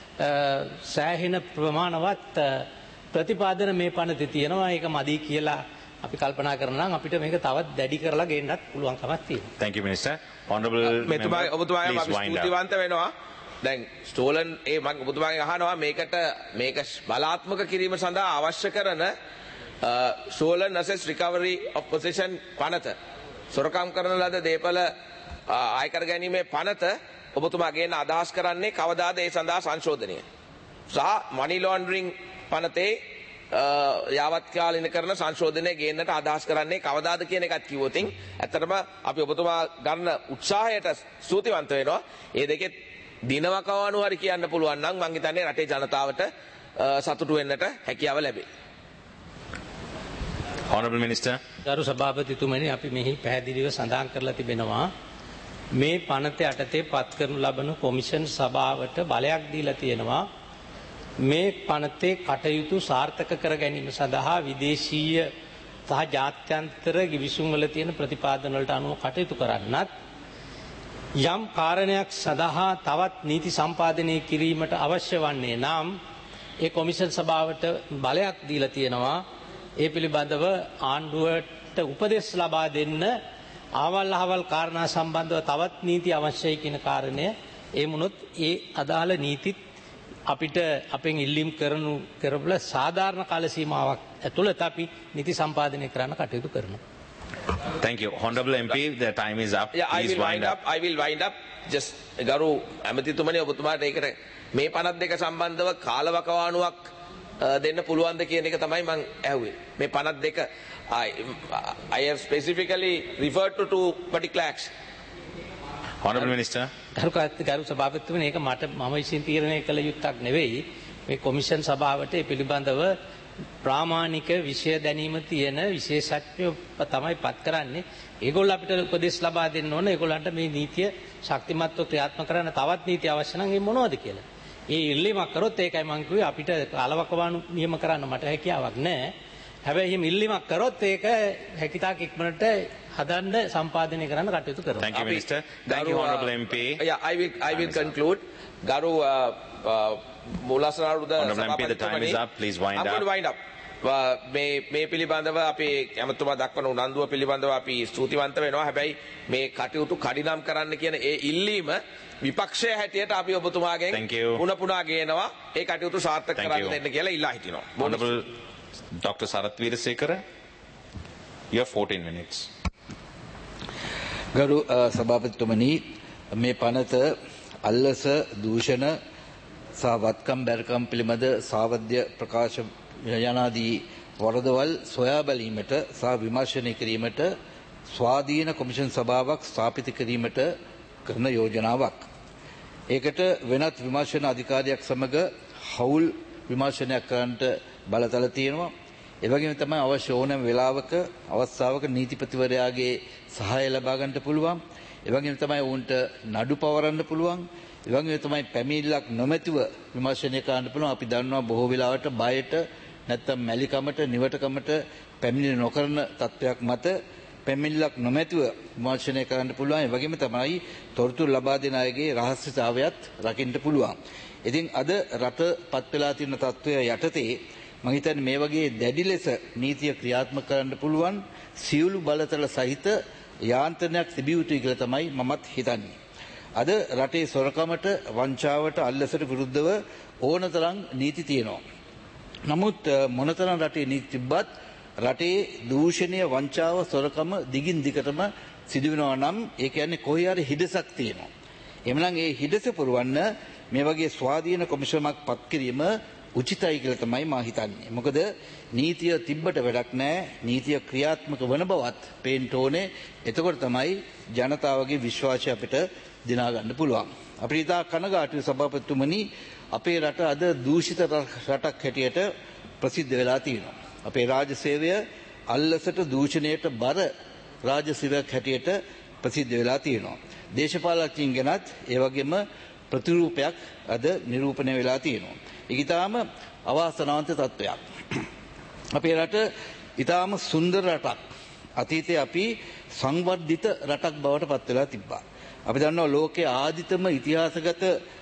සෑහෙන ප්‍රමාණවත් ප්‍රතිපාදන මේ පනතේ තියෙනවා. ඒක මදි කියලා අපි කල්පනා කරනවා නම් අපිට මේක තවත් දැඩි කරලා ගෙන්නත් පුළුවන්කමක් තියෙනවා. Thank you, Minister. Honorable මෙතුමා ඔබතුමාගේ අපි ස්තුතිවන්ත වෙනවා. දැන් ස්ටෝලන් ඒ මම ඔබතුමාගෙන් අහනවා මේකට මේක බලාත්මක කිරීම සඳහා අවශ්‍ය කරන stolen assets recovery of possession පනත සොරකම් කරන ලද දේපල ආය කර ගැනීමේ පනත ඔබතුමාගේ අදහස් කරන්නේ කවදාද ඒ සඳහා සංශෝධනය සහ money laundering පනතේ යාවත් කාලින කරන සංශෝධනය ගේන්නට අදහස් කරන්නේ කවදාද කියන එකත් කිව්වොත් ඇත්තටම අපි ඔබතුමා ගන්න උත්සාහයට ස්තුතිවන්ත වෙනවා. ඒ දෙකේ දිනවකවානු හරි කියන්න පුළුවන් නම් මං හිතන්නේ රටේ ජනතාවට සතුටු වෙන්නට හැකියාව ලැබේ. Honorable Minister. ගරු සභාපතිතුමනි අපි මෙහි පැහැදිලිව සඳහන් කරලා තිබෙනවා මේ පනත යටතේ පත් කරනු ලබන කොමිෂන් සභාවට බලයක් දීලා තියෙනවා මේ පනතේ කටයුතු සාර්ථක කර ගැනීම සඳහා විදේශීය සහ ජාත්‍යන්තර ගිවිසුම් වල තියෙන ප්‍රතිපාදන වලට අනුව කටයුතු කරන්නත් යම් කාරණයක් සඳහා තවත් නීති සම්පාදනය කිරීමට අවශ්‍ය වන්නේ නම් ඒ කොමිෂන් සභාවට බලයක් දීලා තියෙනවා ඒ පිළිබඳව ආණ්ඩුවට උපදෙස් ලබා දෙන්න ආවල් අහවල් කාරණා සම්බන්ධව තවත් නීති අවශ්‍යයි කියන කාරණය ඒ මොනොත් ඒ අදාළ නීතිත් අපිට අපෙන් ඉල්ලීම් කරනු කරබල සාධාරණ කාල සීමාවක් ඇතුළත අපි නීති සම්පාදනය කරන්න කටයුතු කරනවා. Thank you. Honorable M P, the time is up. Yeah, I will wind up. I will wind up. Just ගරු ඇමතිතුමනි ඔබතුමාට ඒකට මේ පනත් දෙක සම්බන්ධව කාලවකවානුවක් දෙන්න පුළුවන්ද කියන එක තමයි මම ඇහුවේ. මේ පනත් දෙක I, I have specifically referred to two particular acts. Honorable Minister. ගරු සභාපතිතුමනි ඒක මට මම විසින් තීරණය කළ යුත්තක් නෙවෙයි. මේ කොමිෂන් සභාවට ඒ පිළිබඳව ප්‍රාමාණික විෂය දැනීම තියෙන විශේෂඥයෝ තමයි පත් කරන්නේ. ඒගොල්ලෝ අපිට උපදෙස් ලබා දෙන්න ඕන. ඒගොල්ලන්ට මේ නීතිය ශක්තිමත්ව ක්‍රියාත්මක කරන්න තවත් නීති අවශ්‍ය නම් ඒ මොනවද කියලා. ඒ ඉල්ලීමක් කරොත් ඒකයි මම කිව්වේ අපිට කාලවකවානු නියම කරන්න මට හැකියාවක් නැහැ. හැබැයි එහෙම ඉල්ලීමක් කරොත් ඒක හැකිතාක් ඉක්මනට හදන්න සම්පාදනය කරන්න කටයුතු කරනවා. Thank you, Minister. Thank you, Honorable M P. Yeah, I will, I will conclude. Garu Mulasanarudha Honorable M P, the time is up. Please wind I'm up. going to wind up. මේ මේ පිළිබඳව අපි ඇමතුමා දක්වන උනන්දුව පිළිබඳව අපි ස්තුතිවන්ත වෙනවා. හැබැයි මේ කටයුතු කඩිනම් කරන්න කියන ඒ ඉල්ලීම විපක්ෂය හැටියට අපි ඔබතුමාගෙන් පුන පුනා ගේනවා. ඒ කටයුතු සාර්ථක කරන්න දෙන්න කියලා ඉල්ලා හිටිනවා. Honorable Doctor Sarath Weerasekara, you have fourteen minutes. ගරු සභාපතිතුමනි, මේ පනත අල්ලස දූෂණ සහ වත්කම් බැරකම් පිළිබඳ සාවද්‍ය ප්‍රකාශ යනාදී වරදවල් සොයා බැලීමට සහ විමර්ශනය කිරීමට ස්වාධීන කොමිෂන් සභාවක් ස්ථාපිත කිරීමට කරන යෝජනාවක්. ඒකට වෙනත් විමර්ශන අධිකාරියක් සමග හවුල් විමර්ශනයක් කරන්නට බලතල තියෙනවා. ඒ වගේම තමයි අවශ්‍ය ඕනෑම වෙලාවක අවස්ථාවක නීතිපතිවරයාගේ සහාය ලබා ගන්නට පුළුවන්. ඒ වගේම තමයි ඔවුන්ට නඩු පවරන්න පුළුවන්. ඒ වගේම තමයි පැමිණිල්ලක් නොමැතිව විමර්ශනය කරන්න පුළුවන්. අපි දන්නවා බොහෝ වෙලාවට බයට නැත්තම් මැලිකමට නිවටකමට පැමිණිලි නොකරන තත්ත්වයක් මත පැමිණිල්ලක් නොමැතිව විමර්ශනය කරන්න පුළුවන්. ඒ වගේම තමයි තොරතුරු ලබා දෙන අයගේ රහස්‍යතාවයත් රකින්න පුළුවන්. ඉතින් අද රට පත් වෙලා තියෙන තත්ත්වය යටතේ මම හිතන්නේ මේ වගේ දැඩි ලෙස නීතිය ක්‍රියාත්මක කරන්න පුළුවන් සියලු බලතල සහිත යාන්ත්‍රණයක් තිබිය යුතුයි කියලා තමයි මමත් හිතන්නේ. අද රටේ සොරකමට වංචාවට අල්ලසට විරුද්ධව ඕනතරම් නීති තියෙනවා. නමුත් මොනතරම් රටේ නීති තිබ්බත් රටේ දූෂණය වංචාව සොරකම දිගින් දිගටම සිදු වෙනවා නම් ඒ කියන්නේ කොහේ හරි හිඩසක් තියෙනවා. එhmenan ඒ හිඩස පුරවන්න මේ වගේ ස්වාධීන කොමිෂමක් පත් කිරීම උචිතයි කියලා තමයි මා හිතන්නේ. මොකද නීතිය තිබ්බට වැඩක් නැහැ. නීතිය ක්‍රියාත්මක වන බවත් පේන්න ඕනේ. එතකොට තමයි ජනතාවගේ විශ්වාසය අපිට දිනා ගන්න පුළුවන්. අපිට ඉතා කනගාටුයි සභාපතිතුමනි, අපේ රට අද දූෂිත රටක් හැටියට ප්‍රසිද්ධ වෙලා තියෙනවා. අපේ රාජ්‍ය සේවය අල්ලසට දූෂණයට බර රාජ්‍ය සේවයක් හැටියට ප්‍රසිද්ධ වෙලා තියෙනවා. දේශපාලකයන් ගැනත් ඒ වගේම ප්‍රතිරූපයක් අද නිරූපණය වෙලා තියෙනවා. ඒක ඊටාම අවාසනාවන්ත තත්ත්වයක්. අපේ රට ඊටාම සුන්දර රටක්. අතීතයේ අපි සංවර්ධිත රටක් බවට පත් වෙලා තිබ්බා. අපි දන්නවා ලෝකයේ ආදිතම ඉතිහාසගත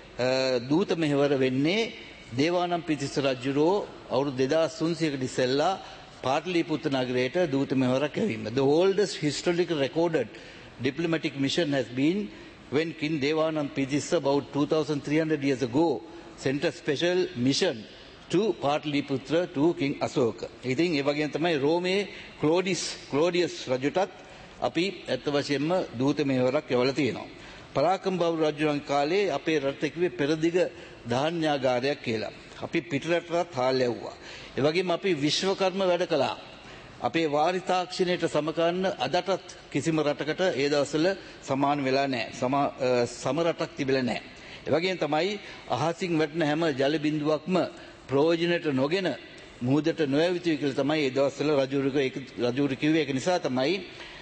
දූත මෙහෙවර වෙන්නේ දේවානම්පියතිස්ස රජුරෝ අවුරුදු දෙදාස් තුන්සියයකට ඉස්සෙල්ලා පාටලිපුත්‍ර නගරයට දූත මෙහෙවරක් ඇවීම. The oldest historical recorded diplomatic mission has been when King Devanampiyathissa about two thousand three hundred years ago sent a special mission to Pataliputra to King Asoka. ඉතින් ඒ වගේම තමයි රෝමේ ක්ලෝඩිස් ක්ලෝඩියස් රජුටත් අපි ඇත්ත වශයෙන්ම දූත මෙහෙවරක් යවලා තියෙනවා. පරාක්‍රම බහුල රජුන් කාලේ අපේ රටේ කිව්වේ පෙරදිග ධාන්‍යාගාරයක් කියලා. අපි පිටරටට හාල් යවුවා. ඒ වගේම අපි විශ්වකර්ම වැඩ කළා. අපේ වාරි තාක්ෂණයට සමකරන අදටත් කිසිම රටකට ඒ දවස්වල සමාන වෙලා නැහැ. සම රටක් තිබෙලා නැහැ. ඒ වගේම තමයි අහසින් වැටෙන හැම ජල බිඳුවක්ම ප්‍රයෝජනයට නොගෙන මුහුදට නොයවිතු කියලා තමයි ඒ දවස්වල රජුරුක රජුරු කිව්වේ. ඒක නිසා තමයි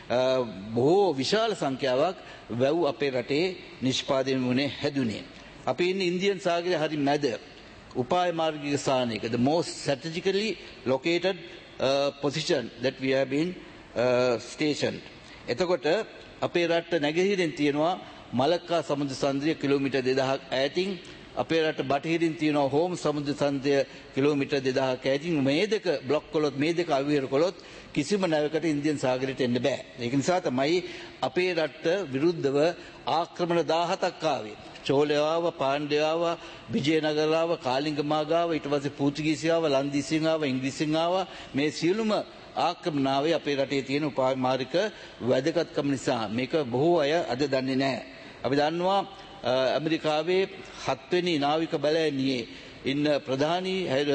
බොහෝ විශාල සංඛ්‍යාවක් වැව් අපේ රටේ නිෂ්පාදනය වුණේ හැදුනේ. අපි ඉන්නේ ඉන්දියන් සාගරයේ හරි මැද උපාය මාර්ගික ස්ථානයක, the most strategically located uh, position that we have been uh, stationed. එතකොට අපේ රට නැගෙනහිරින් තියෙනවා මලක්කා සමුද්‍ර සන්ධිය කිලෝමීටර් දෙදහක් ඈතින්, අපේ රට බටහිරින් තියෙනවා හෝම් සමුද්‍ර සන්ධිය කිලෝමීටර් දෙදහක් ඈතින්. මේ දෙක බ්ලොක් කළොත්, මේ දෙක අවහිර කළොත් කිසිම නැවකට ඉන්දියන් සාගරයට එන්න බෑ. ඒක නිසා තමයි අපේ රට විරුද්ධව ආක්‍රමණ දහහතක් ආවේ. චෝලයාව, පාණ්ඩයාව, විජයනගරාව, කාලිංගමාගාව, ඊට පස්සේ පෘතුගීසියාව, ලන්දීසියාව, ඉංග්‍රීසියාව, මේ සියලුම ආක්‍රමණාවේ අපේ රටේ තියෙන උපායමාර්ගික වැදගත්කම නිසා. මේක බොහෝ අය අද දන්නේ නැහැ. අපි දන්නවා ඇමරිකාවේ හත්වෙනි නාවික බලඇණියේ ඉන්න ප්‍රධානී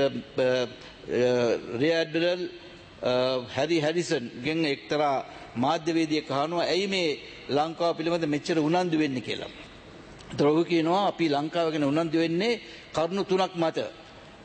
රියර් ඇඩ්මිරල් හැරි හැරිසන් ගෙන් එක්තරා මාධ්‍යවේදියෙක් අහනවා ඇයි මේ ලංකාව පිළිබඳ මෙච්චර උනන්දු වෙන්නේ කියලා. ද්‍රෝව කියනවා අපි ලංකාව ගැන උනන්දු වෙන්නේ කරුණු තුනක් මත.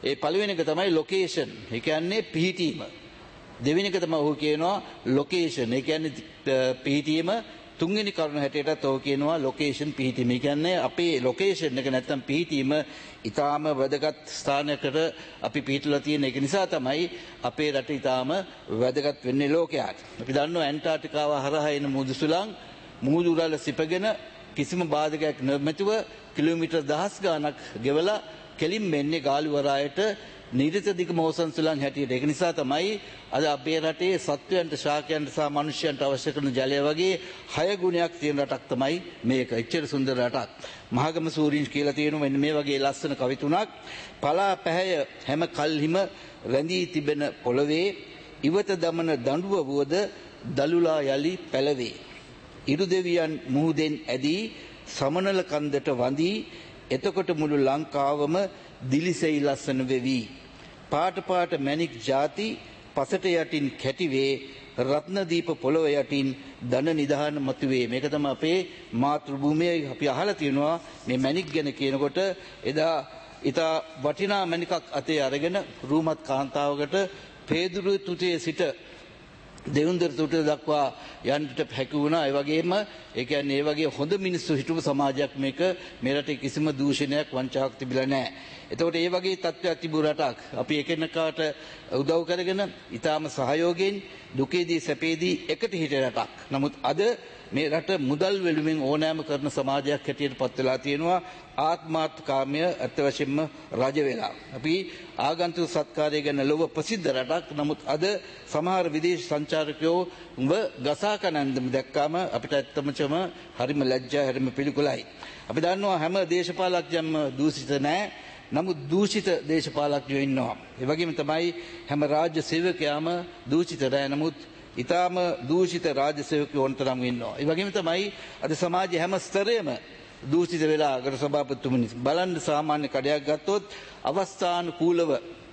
ඒ පළවෙනි එක තමයි ලොකේෂන්. ඒ කියන්නේ පිහිටීම. දෙවෙනි එක තමයි ඔහු කියනවා ලොකේෂන්. ඒ කියන්නේ පිහිටීම. තුන්වෙනි කරුණ හැටියටත් ඔහු කියනවා ලොකේෂන් පිහිටීම. ඒ කියන්නේ අපේ ලොකේෂන් එක නැත්තම් පිහිටීම ඊටාම වැදගත් ස්ථානයකට අපි පිහිටලා තියෙන එක නිසා තමයි අපේ රට ඊටාම වැදගත් වෙන්නේ ලෝකයට. අපි දන්නවා ඇන්ටාර්ක්ටිකාව හරහා එන මුහුදු සුළං මුහුදු උරල සිපගෙන කිසිම බාධකයක් නැමැතිව කිලෝමීටර් දහස් ගාණක් ගෙවලා කෙලින් මෙන්නේ ගාලු වරායට නිරිත දිග මෝසන් සුළං හැටියට. ඒක නිසා තමයි අද අපේ රටේ සත්වයන්ට ශාකයන්ට සහ මිනිස්යන්ට අවශ්‍ය කරන ජලය වගේ හය ගුණයක් තියෙන රටක් තමයි මේක. එච්චර සුන්දර රටක්. මහගම සූරින්ජ් කියලා තියෙනවා මෙන්න මේ වගේ ලස්සන කවි තුනක්. පලා පැහැය හැම කල්හිම රැඳී තිබෙන පොළවේ ඉවත දමන දඬුව වුවද දලුලා යලි පැලවේ. ඉරු දෙවියන් මුහුදෙන් ඇදී සමනල කන්දට වඳී එතකොට මුළු ලංකාවම දිලිසෙයි ලස්සන වෙවි. පාට පාට මැණික් ಜಾති පසට යටින් කැටිවේ රත්නදීප පොළොව යටින් ධන නිධාන මතුවේ. මේක තමයි අපේ මාතෘ භූමියේ අපි අහලා තියෙනවා මේ මැණික් ගැන කියනකොට එදා ඊට වටිනා මැණිකක් අතේ අරගෙන රූමත් කාන්තාවකට පේදුරු තුතේ සිට දෙවුන්දර තුට දක්වා යන්නට හැකි වුණා. ඒ වගේම ඒ කියන්නේ ඒ වගේ හොඳ මිනිස්සු හිටපු සමාජයක් මේක. මේ රටේ කිසිම දූෂණයක් වංචාවක් තිබිලා නැහැ. එතකොට ඒ වගේ තත්ත්වයක් තිබු රටක් අපි එකිනෙකාට උදව් කරගෙන ඊටාම සහයෝගයෙන් දුකේදී සැපේදී එකට හිටිය රටක්. නමුත් අද මේ රට මුදල් වෙනුවෙන් ඕනෑම කරන සමාජයක් හැටියට පත් වෙලා තියෙනවා. ආත්මාර්ථකාමය අත් වශයෙන්ම රජ වෙලා. අපි ආගන්තුක සත්කාරය ගැන ලොව ප්‍රසිද්ධ රටක්. නමුත් අද සමහර විදේශ සංචාරකයෝ උඹ ගසා කනන්දම දැක්කාම අපිට ඇත්තමචම හරිම ලැජ්ජා හරිම පිළිකුලයි. අපි දන්නවා හැම දේශපාලකයන්ම දූෂිත නැහැ. නමුත් දූෂිත දේශපාලකයෝ ඉන්නවා. ඒ වගේම තමයි හැම රාජ්‍ය සේවකයාම දූෂිත නැහැ. නමුත් ඊටාම දූෂිත රාජ්‍ය සේවකයෝ ඔන්තරම් ඉන්නවා. ඒ වගේම තමයි අද සමාජයේ හැම ස්තරයේම දූෂිත වෙලා අගර සභාපතිතුමනි බලන්න සාමාන්‍ය කඩයක් ගත්තොත් අවස්ථානුකූලව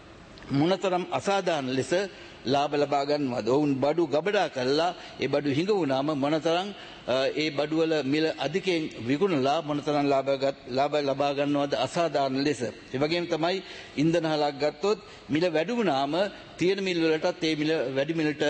මොනතරම් අසාධාරණ ලෙස ලාභ ලබා ගන්නවද? ඔවුන් බඩු ගබඩා කළා ඒ බඩු හිඟ වුණාම මොනතරම් ඒ බඩු වල මිල අධිකයෙන් විකුණලා මොනතරම් ලාභ ලාභ ලබා ගන්නවද අසාධාරණ ලෙස. ඒ වගේම තමයි ඉන්ධන හලක් ගත්තොත් මිල වැඩි වුණාම තියෙන මිල වලටත් ඒ මිල වැඩි මිලට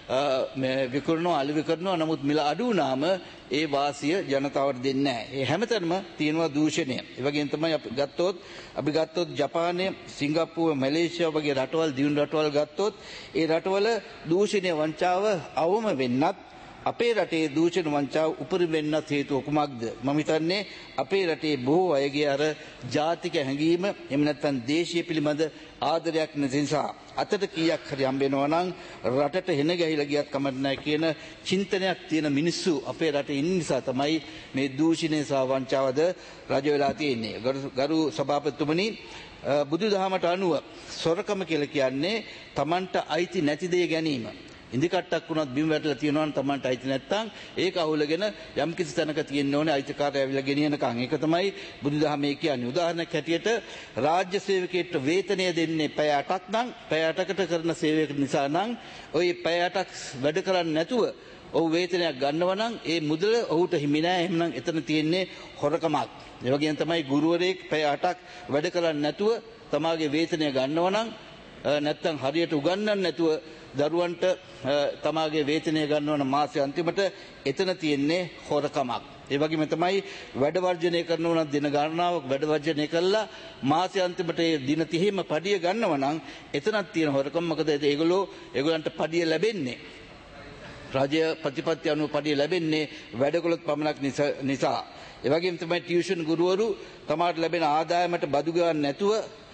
විකුණනවා අලෙවි කරනවා. නමුත් මිල අඩු වුණාම ඒ වාසිය ජනතාවට දෙන්නේ නැහැ. ඒ හැමතැනම තියෙනවා දූෂණය. ඒ වගේම තමයි අපි ගත්තොත් අපි ගත්තොත් ජපානය, සිංගප්පූරු, මැලේසියා වගේ රටවල් දියුණු රටවල් ගත්තොත් ඒ රටවල දූෂණය වංචාව අවම වෙන්නත් අපේ රටේ දූෂණ වංචාව උපරිම වෙන්නත් හේතුව කුමක්ද? මම හිතන්නේ අපේ රටේ බොහෝ අයගේ අර ජාතික හැඟීම එහෙම නැත්නම් දේශීය පිළිබඳ ආදරයක් නැති නිසා අතට කීයක් හරි හම්බ වෙනවා නම් රටට හෙන ගැහිලා ගියත් කමක් නැහැ කියන චින්තනයක් තියෙන මිනිස්සු අපේ රටේ ඉන්න නිසා තමයි මේ දූෂණය සහ වංචාවද රජ වෙලා තියෙන්නේ. ගරු සභාපතිතුමනි, බුදුදහමට අනුව සොරකම කියලා කියන්නේ Tamanට අයිති නැති දේ ගැනීම. ඉන්දිකට්ටක් වුණත් බිම් වැටලා තියෙනවා නම් Tamanට අයිති නැත්තම් ඒක අහුලගෙන යම් කිසි තැනක තියෙන්න ඕනේ අයිතිකාරය ඇවිල්ලා ගෙනියනකම්. ඒක තමයි බුදුදහමේ කියන්නේ. උදාහරණයක් හැටියට රාජ්‍ය සේවකයෙක්ට වේතනය දෙන්නේ පැය අටක් නම් පැය අටකට කරන සේවයක නිසා නම් ওই පැය අටක් වැඩ කරන්නේ නැතුව ඔහු වේතනයක් ගන්නවා නම් ඒ මුදල ඔහුට හිමි නෑ. එහෙනම් එතන තියෙන්නේ හොරකමක්. ඒ වගේම තමයි ගුරුවරයෙක් පැය අටක් වැඩ කරන්නේ නැතුව තමාගේ වේතනය ගන්නවා නම් නැත්තම් හරියට උගන්වන්න නැතුව දරුවන්ට තමාගේ වේතනය ගන්නවන මාසයේ අන්තිමට එතන තියෙන්නේ හොරකමක්. ඒ වගේම තමයි වැඩ වර්ජනය කරනවා නම් දින ගණනාවක් වැඩ වර්ජනය කළා මාසයේ අන්තිමට ඒ දින තිහේම පඩිය ගන්නවා නම් එතනක් තියෙන හොරකම. මොකද ඒගොල්ලෝ ඒගොල්ලන්ට පඩිය ලැබෙන්නේ රාජ්‍ය ප්‍රතිපත්ති අනුව පඩිය ලැබෙන්නේ වැඩකළොත් පමණක් නිසා. ඒ වගේම තමයි ටියුෂන් ගුරුවරු තමාට ලැබෙන ආදායමට බදු ගන්න නැතුව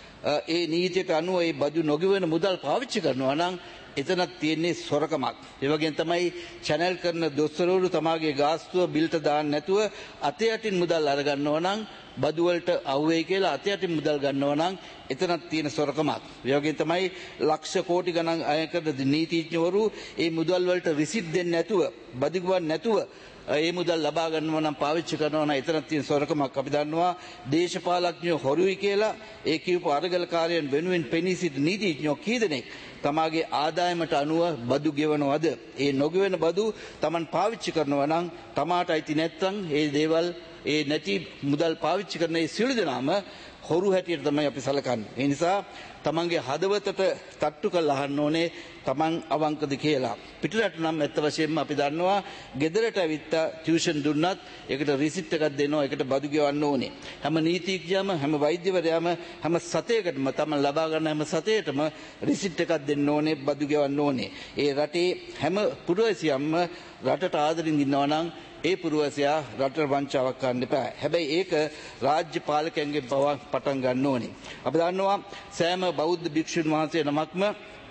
ඒ නීතියට අනුව ඒ බදු නොගෙවන මුදල් පාවිච්චි කරනවා නම් එතනක් තියෙන්නේ සොරකමක්. ඒ වගේම තමයි channel කරන දොස්තරවරු තමාගේ ගාස්තුව බිල්ට දාන්න නැතුව අතේ යටින් මුදල් අරගන්නවා නම් බදු වලට අවුවේ කියලා අතේ යටින් මුදල් ගන්නවා නම් එතනක් තියෙන සොරකමක්. ඒ වගේම තමයි ලක්ෂ කෝටි ගණන් අය කරන නීතිඥවරු ඒ මුදල් වලට රිසිට් දෙන්නේ නැතුව බදු ගවන්න නැතුව ඒ මුදල් ලබා ගන්නවා නම් පාවිච්චි කරනවා නම් එතනක් තියෙන සොරකමක්. අපි දන්නවා දේශපාලඥයෝ හොරුයි කියලා ඒ කියපු අරගලකාරයන් වෙනුවෙන් පෙනී සිටි නීතිඥයෝ කී දෙනෙක් තමාගේ ආදායමට අනුව බදු ගෙවනවද? ඒ නොගෙවන බදු Taman පාවිච්චි කරනවා නම් තමාට අයිති නැත්නම් ඒ දේවල් ඒ නැති මුදල් පාවිච්චි කරන ඒ සියලු දෙනාම හොරු හැටියට තමයි අපි සලකන්නේ. ඒ නිසා තමන්ගේ හදවතට තට්ටු කරලා අහන්න ඕනේ තමන් අවංකද කියලා. පිටරට නම් ඇත්ත වශයෙන්ම අපි දන්නවා ගෙදරට ඇවිත් ටියුෂන් දුන්නත් ඒකට රිසිට් එකක් දෙනවා, ඒකට බදු ගෙවන්න ඕනේ. හැම නීතිඥයම, හැම වෛද්‍යවරයාම, හැම සතයකටම තමන් ලබා ගන්න හැම සතයකටම රිසිට් එකක් දෙන්න ඕනේ, බදු ගෙවන්න ඕනේ. ඒ රටේ හැම පුරවැසියන්ම රටට ආදරින් ඉන්නවා නම් ඒ පුරවැසියා රටට වංචාවක් කරන්න එපා. හැබැයි ඒක රාජ්‍ය පාලකයන්ගෙන් පවා පටන් ගන්න ඕනේ. අපි දන්නවා සෑම බෞද්ධ භික්ෂුන් වහන්සේ නමක්ම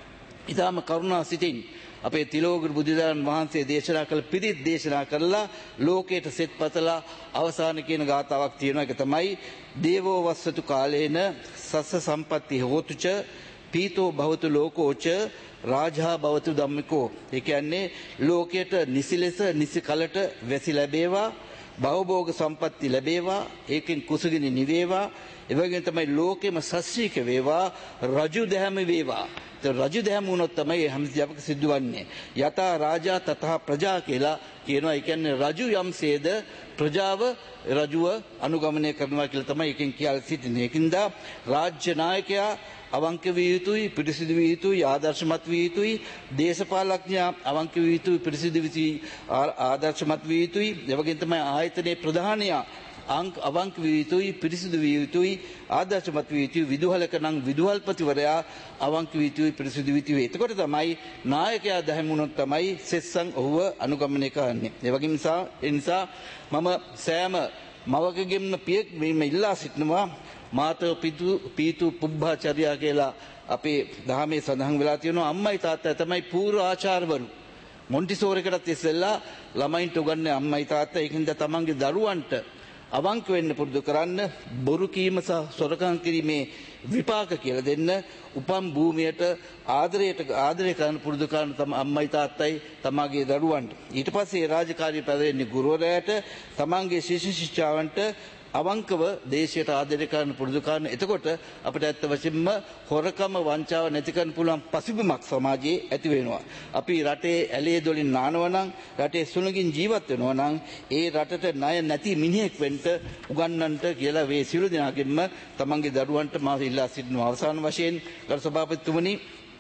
ඊටාම කරුණා සිතින් අපේ තිලෝගුරු බුදුරජාණන් වහන්සේ දේශනා කළ පිරිත් දේශනා කරලා ලෝකයට සෙත් පතලා අවසාන කියන ගාථාවක් තියෙනවා. ඒක තමයි දේවෝ වස්සතු කාලේන සස්ස සම්පatti හෝතුච පීතෝ භවතු ලෝකෝච රාජා භවතු ධම්මිකෝ. ඒ කියන්නේ ලෝකයට නිසි ලෙස නිසි කලට වැසි ලැබේවා, භවභෝග සම්පatti ලැබේවා, ඒකෙන් කුසගිනි නිවේවා. ඒ වගේම තමයි ලෝකෙම සස්්‍රීක වේවා, රජු දැහැම වේවා. රජු දැහැම වුණොත් තමයි හැම දෙයක්ම සිදුවන්නේ. යතා රාජා තතහ ප්‍රජා කියලා කියනවා. ඒ කියන්නේ රජු යම්සේද ප්‍රජාව රජුව අනුගමනය කරනවා කියලා තමයි එකෙන් කියලා සිටින්නේ. ඒකින්ද රාජ්‍ය නායකයා අවංක විය යුතුයි, පිරිසිදු විය යුතුයි, ආදර්ශමත් විය යුතුයි. දේශපාලඥයා අවංක විය යුතුයි, පිරිසිදු විය ආදර්ශමත් විය යුතුයි. ඒ වගේම තමයි ආයතනයේ ප්‍රධානියා අංක අවංක විය යුතුයි, පිරිසිදු විය යුතුයි, ආදර්ශමත් විය යුතුයි. විදුහලක නම් විදුහල්පතිවරයා අවංක විය යුතුයි, පිරිසිදු විය යුතුයි. එතකොට තමයි නායකයා දැහැමුණොත් තමයි සෙස්සන් ඔහුව අනුගමනය කරන්නේ. ඒ වගේම නිසා ඒ නිසා මම සෑම මවකගෙන් පියෙක් මේ ඉල්ලා සිටිනවා මාතෘ පිතු පීතු පුබ්බාචර්යා කියලා අපේ දහමේ සඳහන් වෙලා තියෙනවා. අම්මයි තාත්තයි තමයි පූර්ව ආචාර්යවරු. මොන්ටිසෝරිකටත් ඉස්සෙල්ලා ළමයින්ට උගන්වන්නේ අම්මයි තාත්තයි. ඒකින්ද තමන්ගේ දරුවන්ට අවංක වෙන්න පුරුදු කරන්න, බොරු කීම සහ සොරකම් කිරීමේ විපාක කියලා දෙන්න, උපම් භූමියට ආදරයට ආදරය කරන්න පුරුදු කරන තම අම්මයි තාත්තයි තමාගේ දරුවන්ට. ඊට පස්සේ රාජකාරී පැවැරෙන්නේ ගුරුවරයාට, තමන්ගේ ශිෂ්‍ය ශිෂ්‍යාවන්ට අවංකව දේශයට ආදරය කරන්න පුරුදු කරන. එතකොට අපිට ඇත්ත වශයෙන්ම හොරකම වංචාව නැති කරන්න පුළුවන් පසුබිමක් සමාජයේ ඇති වෙනවා. අපි රටේ ඇලේ දොලින් නානවා නම්, රටේ සුළඟින් ජීවත් වෙනවා නම් ඒ රටට ණය නැති මිනිහෙක් වෙන්න උගන්වන්නට කියලා වේ සියලු දෙනාගෙන්ම තමන්ගේ දරුවන්ට මා ඉල්ලා සිටිනවා. අවසාන වශයෙන් ගරු සභාපතිතුමනි,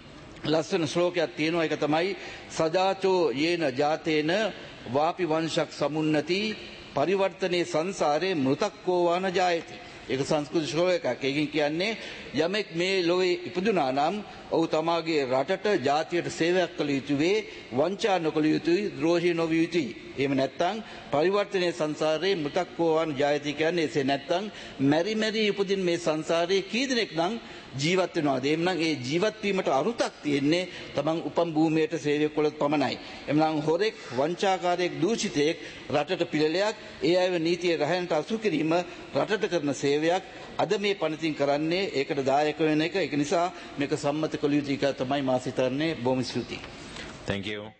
ලස්සන ශ්ලෝකයක් තියෙනවා. ඒක තමයි සජාචෝ යේන ජාතේන වාපි වංශක් සමුන්නති පරිවර්තනයේ සංසාරේ මෘතක්කෝවාන ජායති. ඒක සංස්කෘත ශ්ලෝකයක්. ඒකෙන් කියන්නේ යමෙක් මේ ලෝකේ ඉපදුනා නම් ඔහු තමාගේ රටට, ජාතියට සේවයක් කළ යුතුවේ, වංචා නොකළ යුතුයි, ද්‍රෝහී නොවිය යුතුයි. එහෙම නැත්නම් පරිවර්තනයේ සංසාරේ මෘතක්කෝවාන ජායති කියන්නේ එසේ නැත්නම් මෙරි මෙරි උපදින මේ සංසාරේ කී දෙනෙක් නම් ජීවත් වෙනවාද? එහෙනම් ඒ ජීවත් වීමට අරුතක් තියෙන්නේ තමන් උපම් භූමියට සේවය කළොත් පමණයි. එhmenan හොරෙක්, වංචාකාරයෙක්, දූෂිතයෙක් රටට පිළිලයක්, ඒ අයව නීතිය රැහැනට අසු කිරීම රටට කරන සේවයක්. අද මේ පනතින් කරන්නේ ඒකට දායක වෙන එක. ඒක නිසා මේක සම්මත කළ යුතුයි කියලා තමයි මා සිතන්නේ. බොහොම ස්තුතියි. Thank you.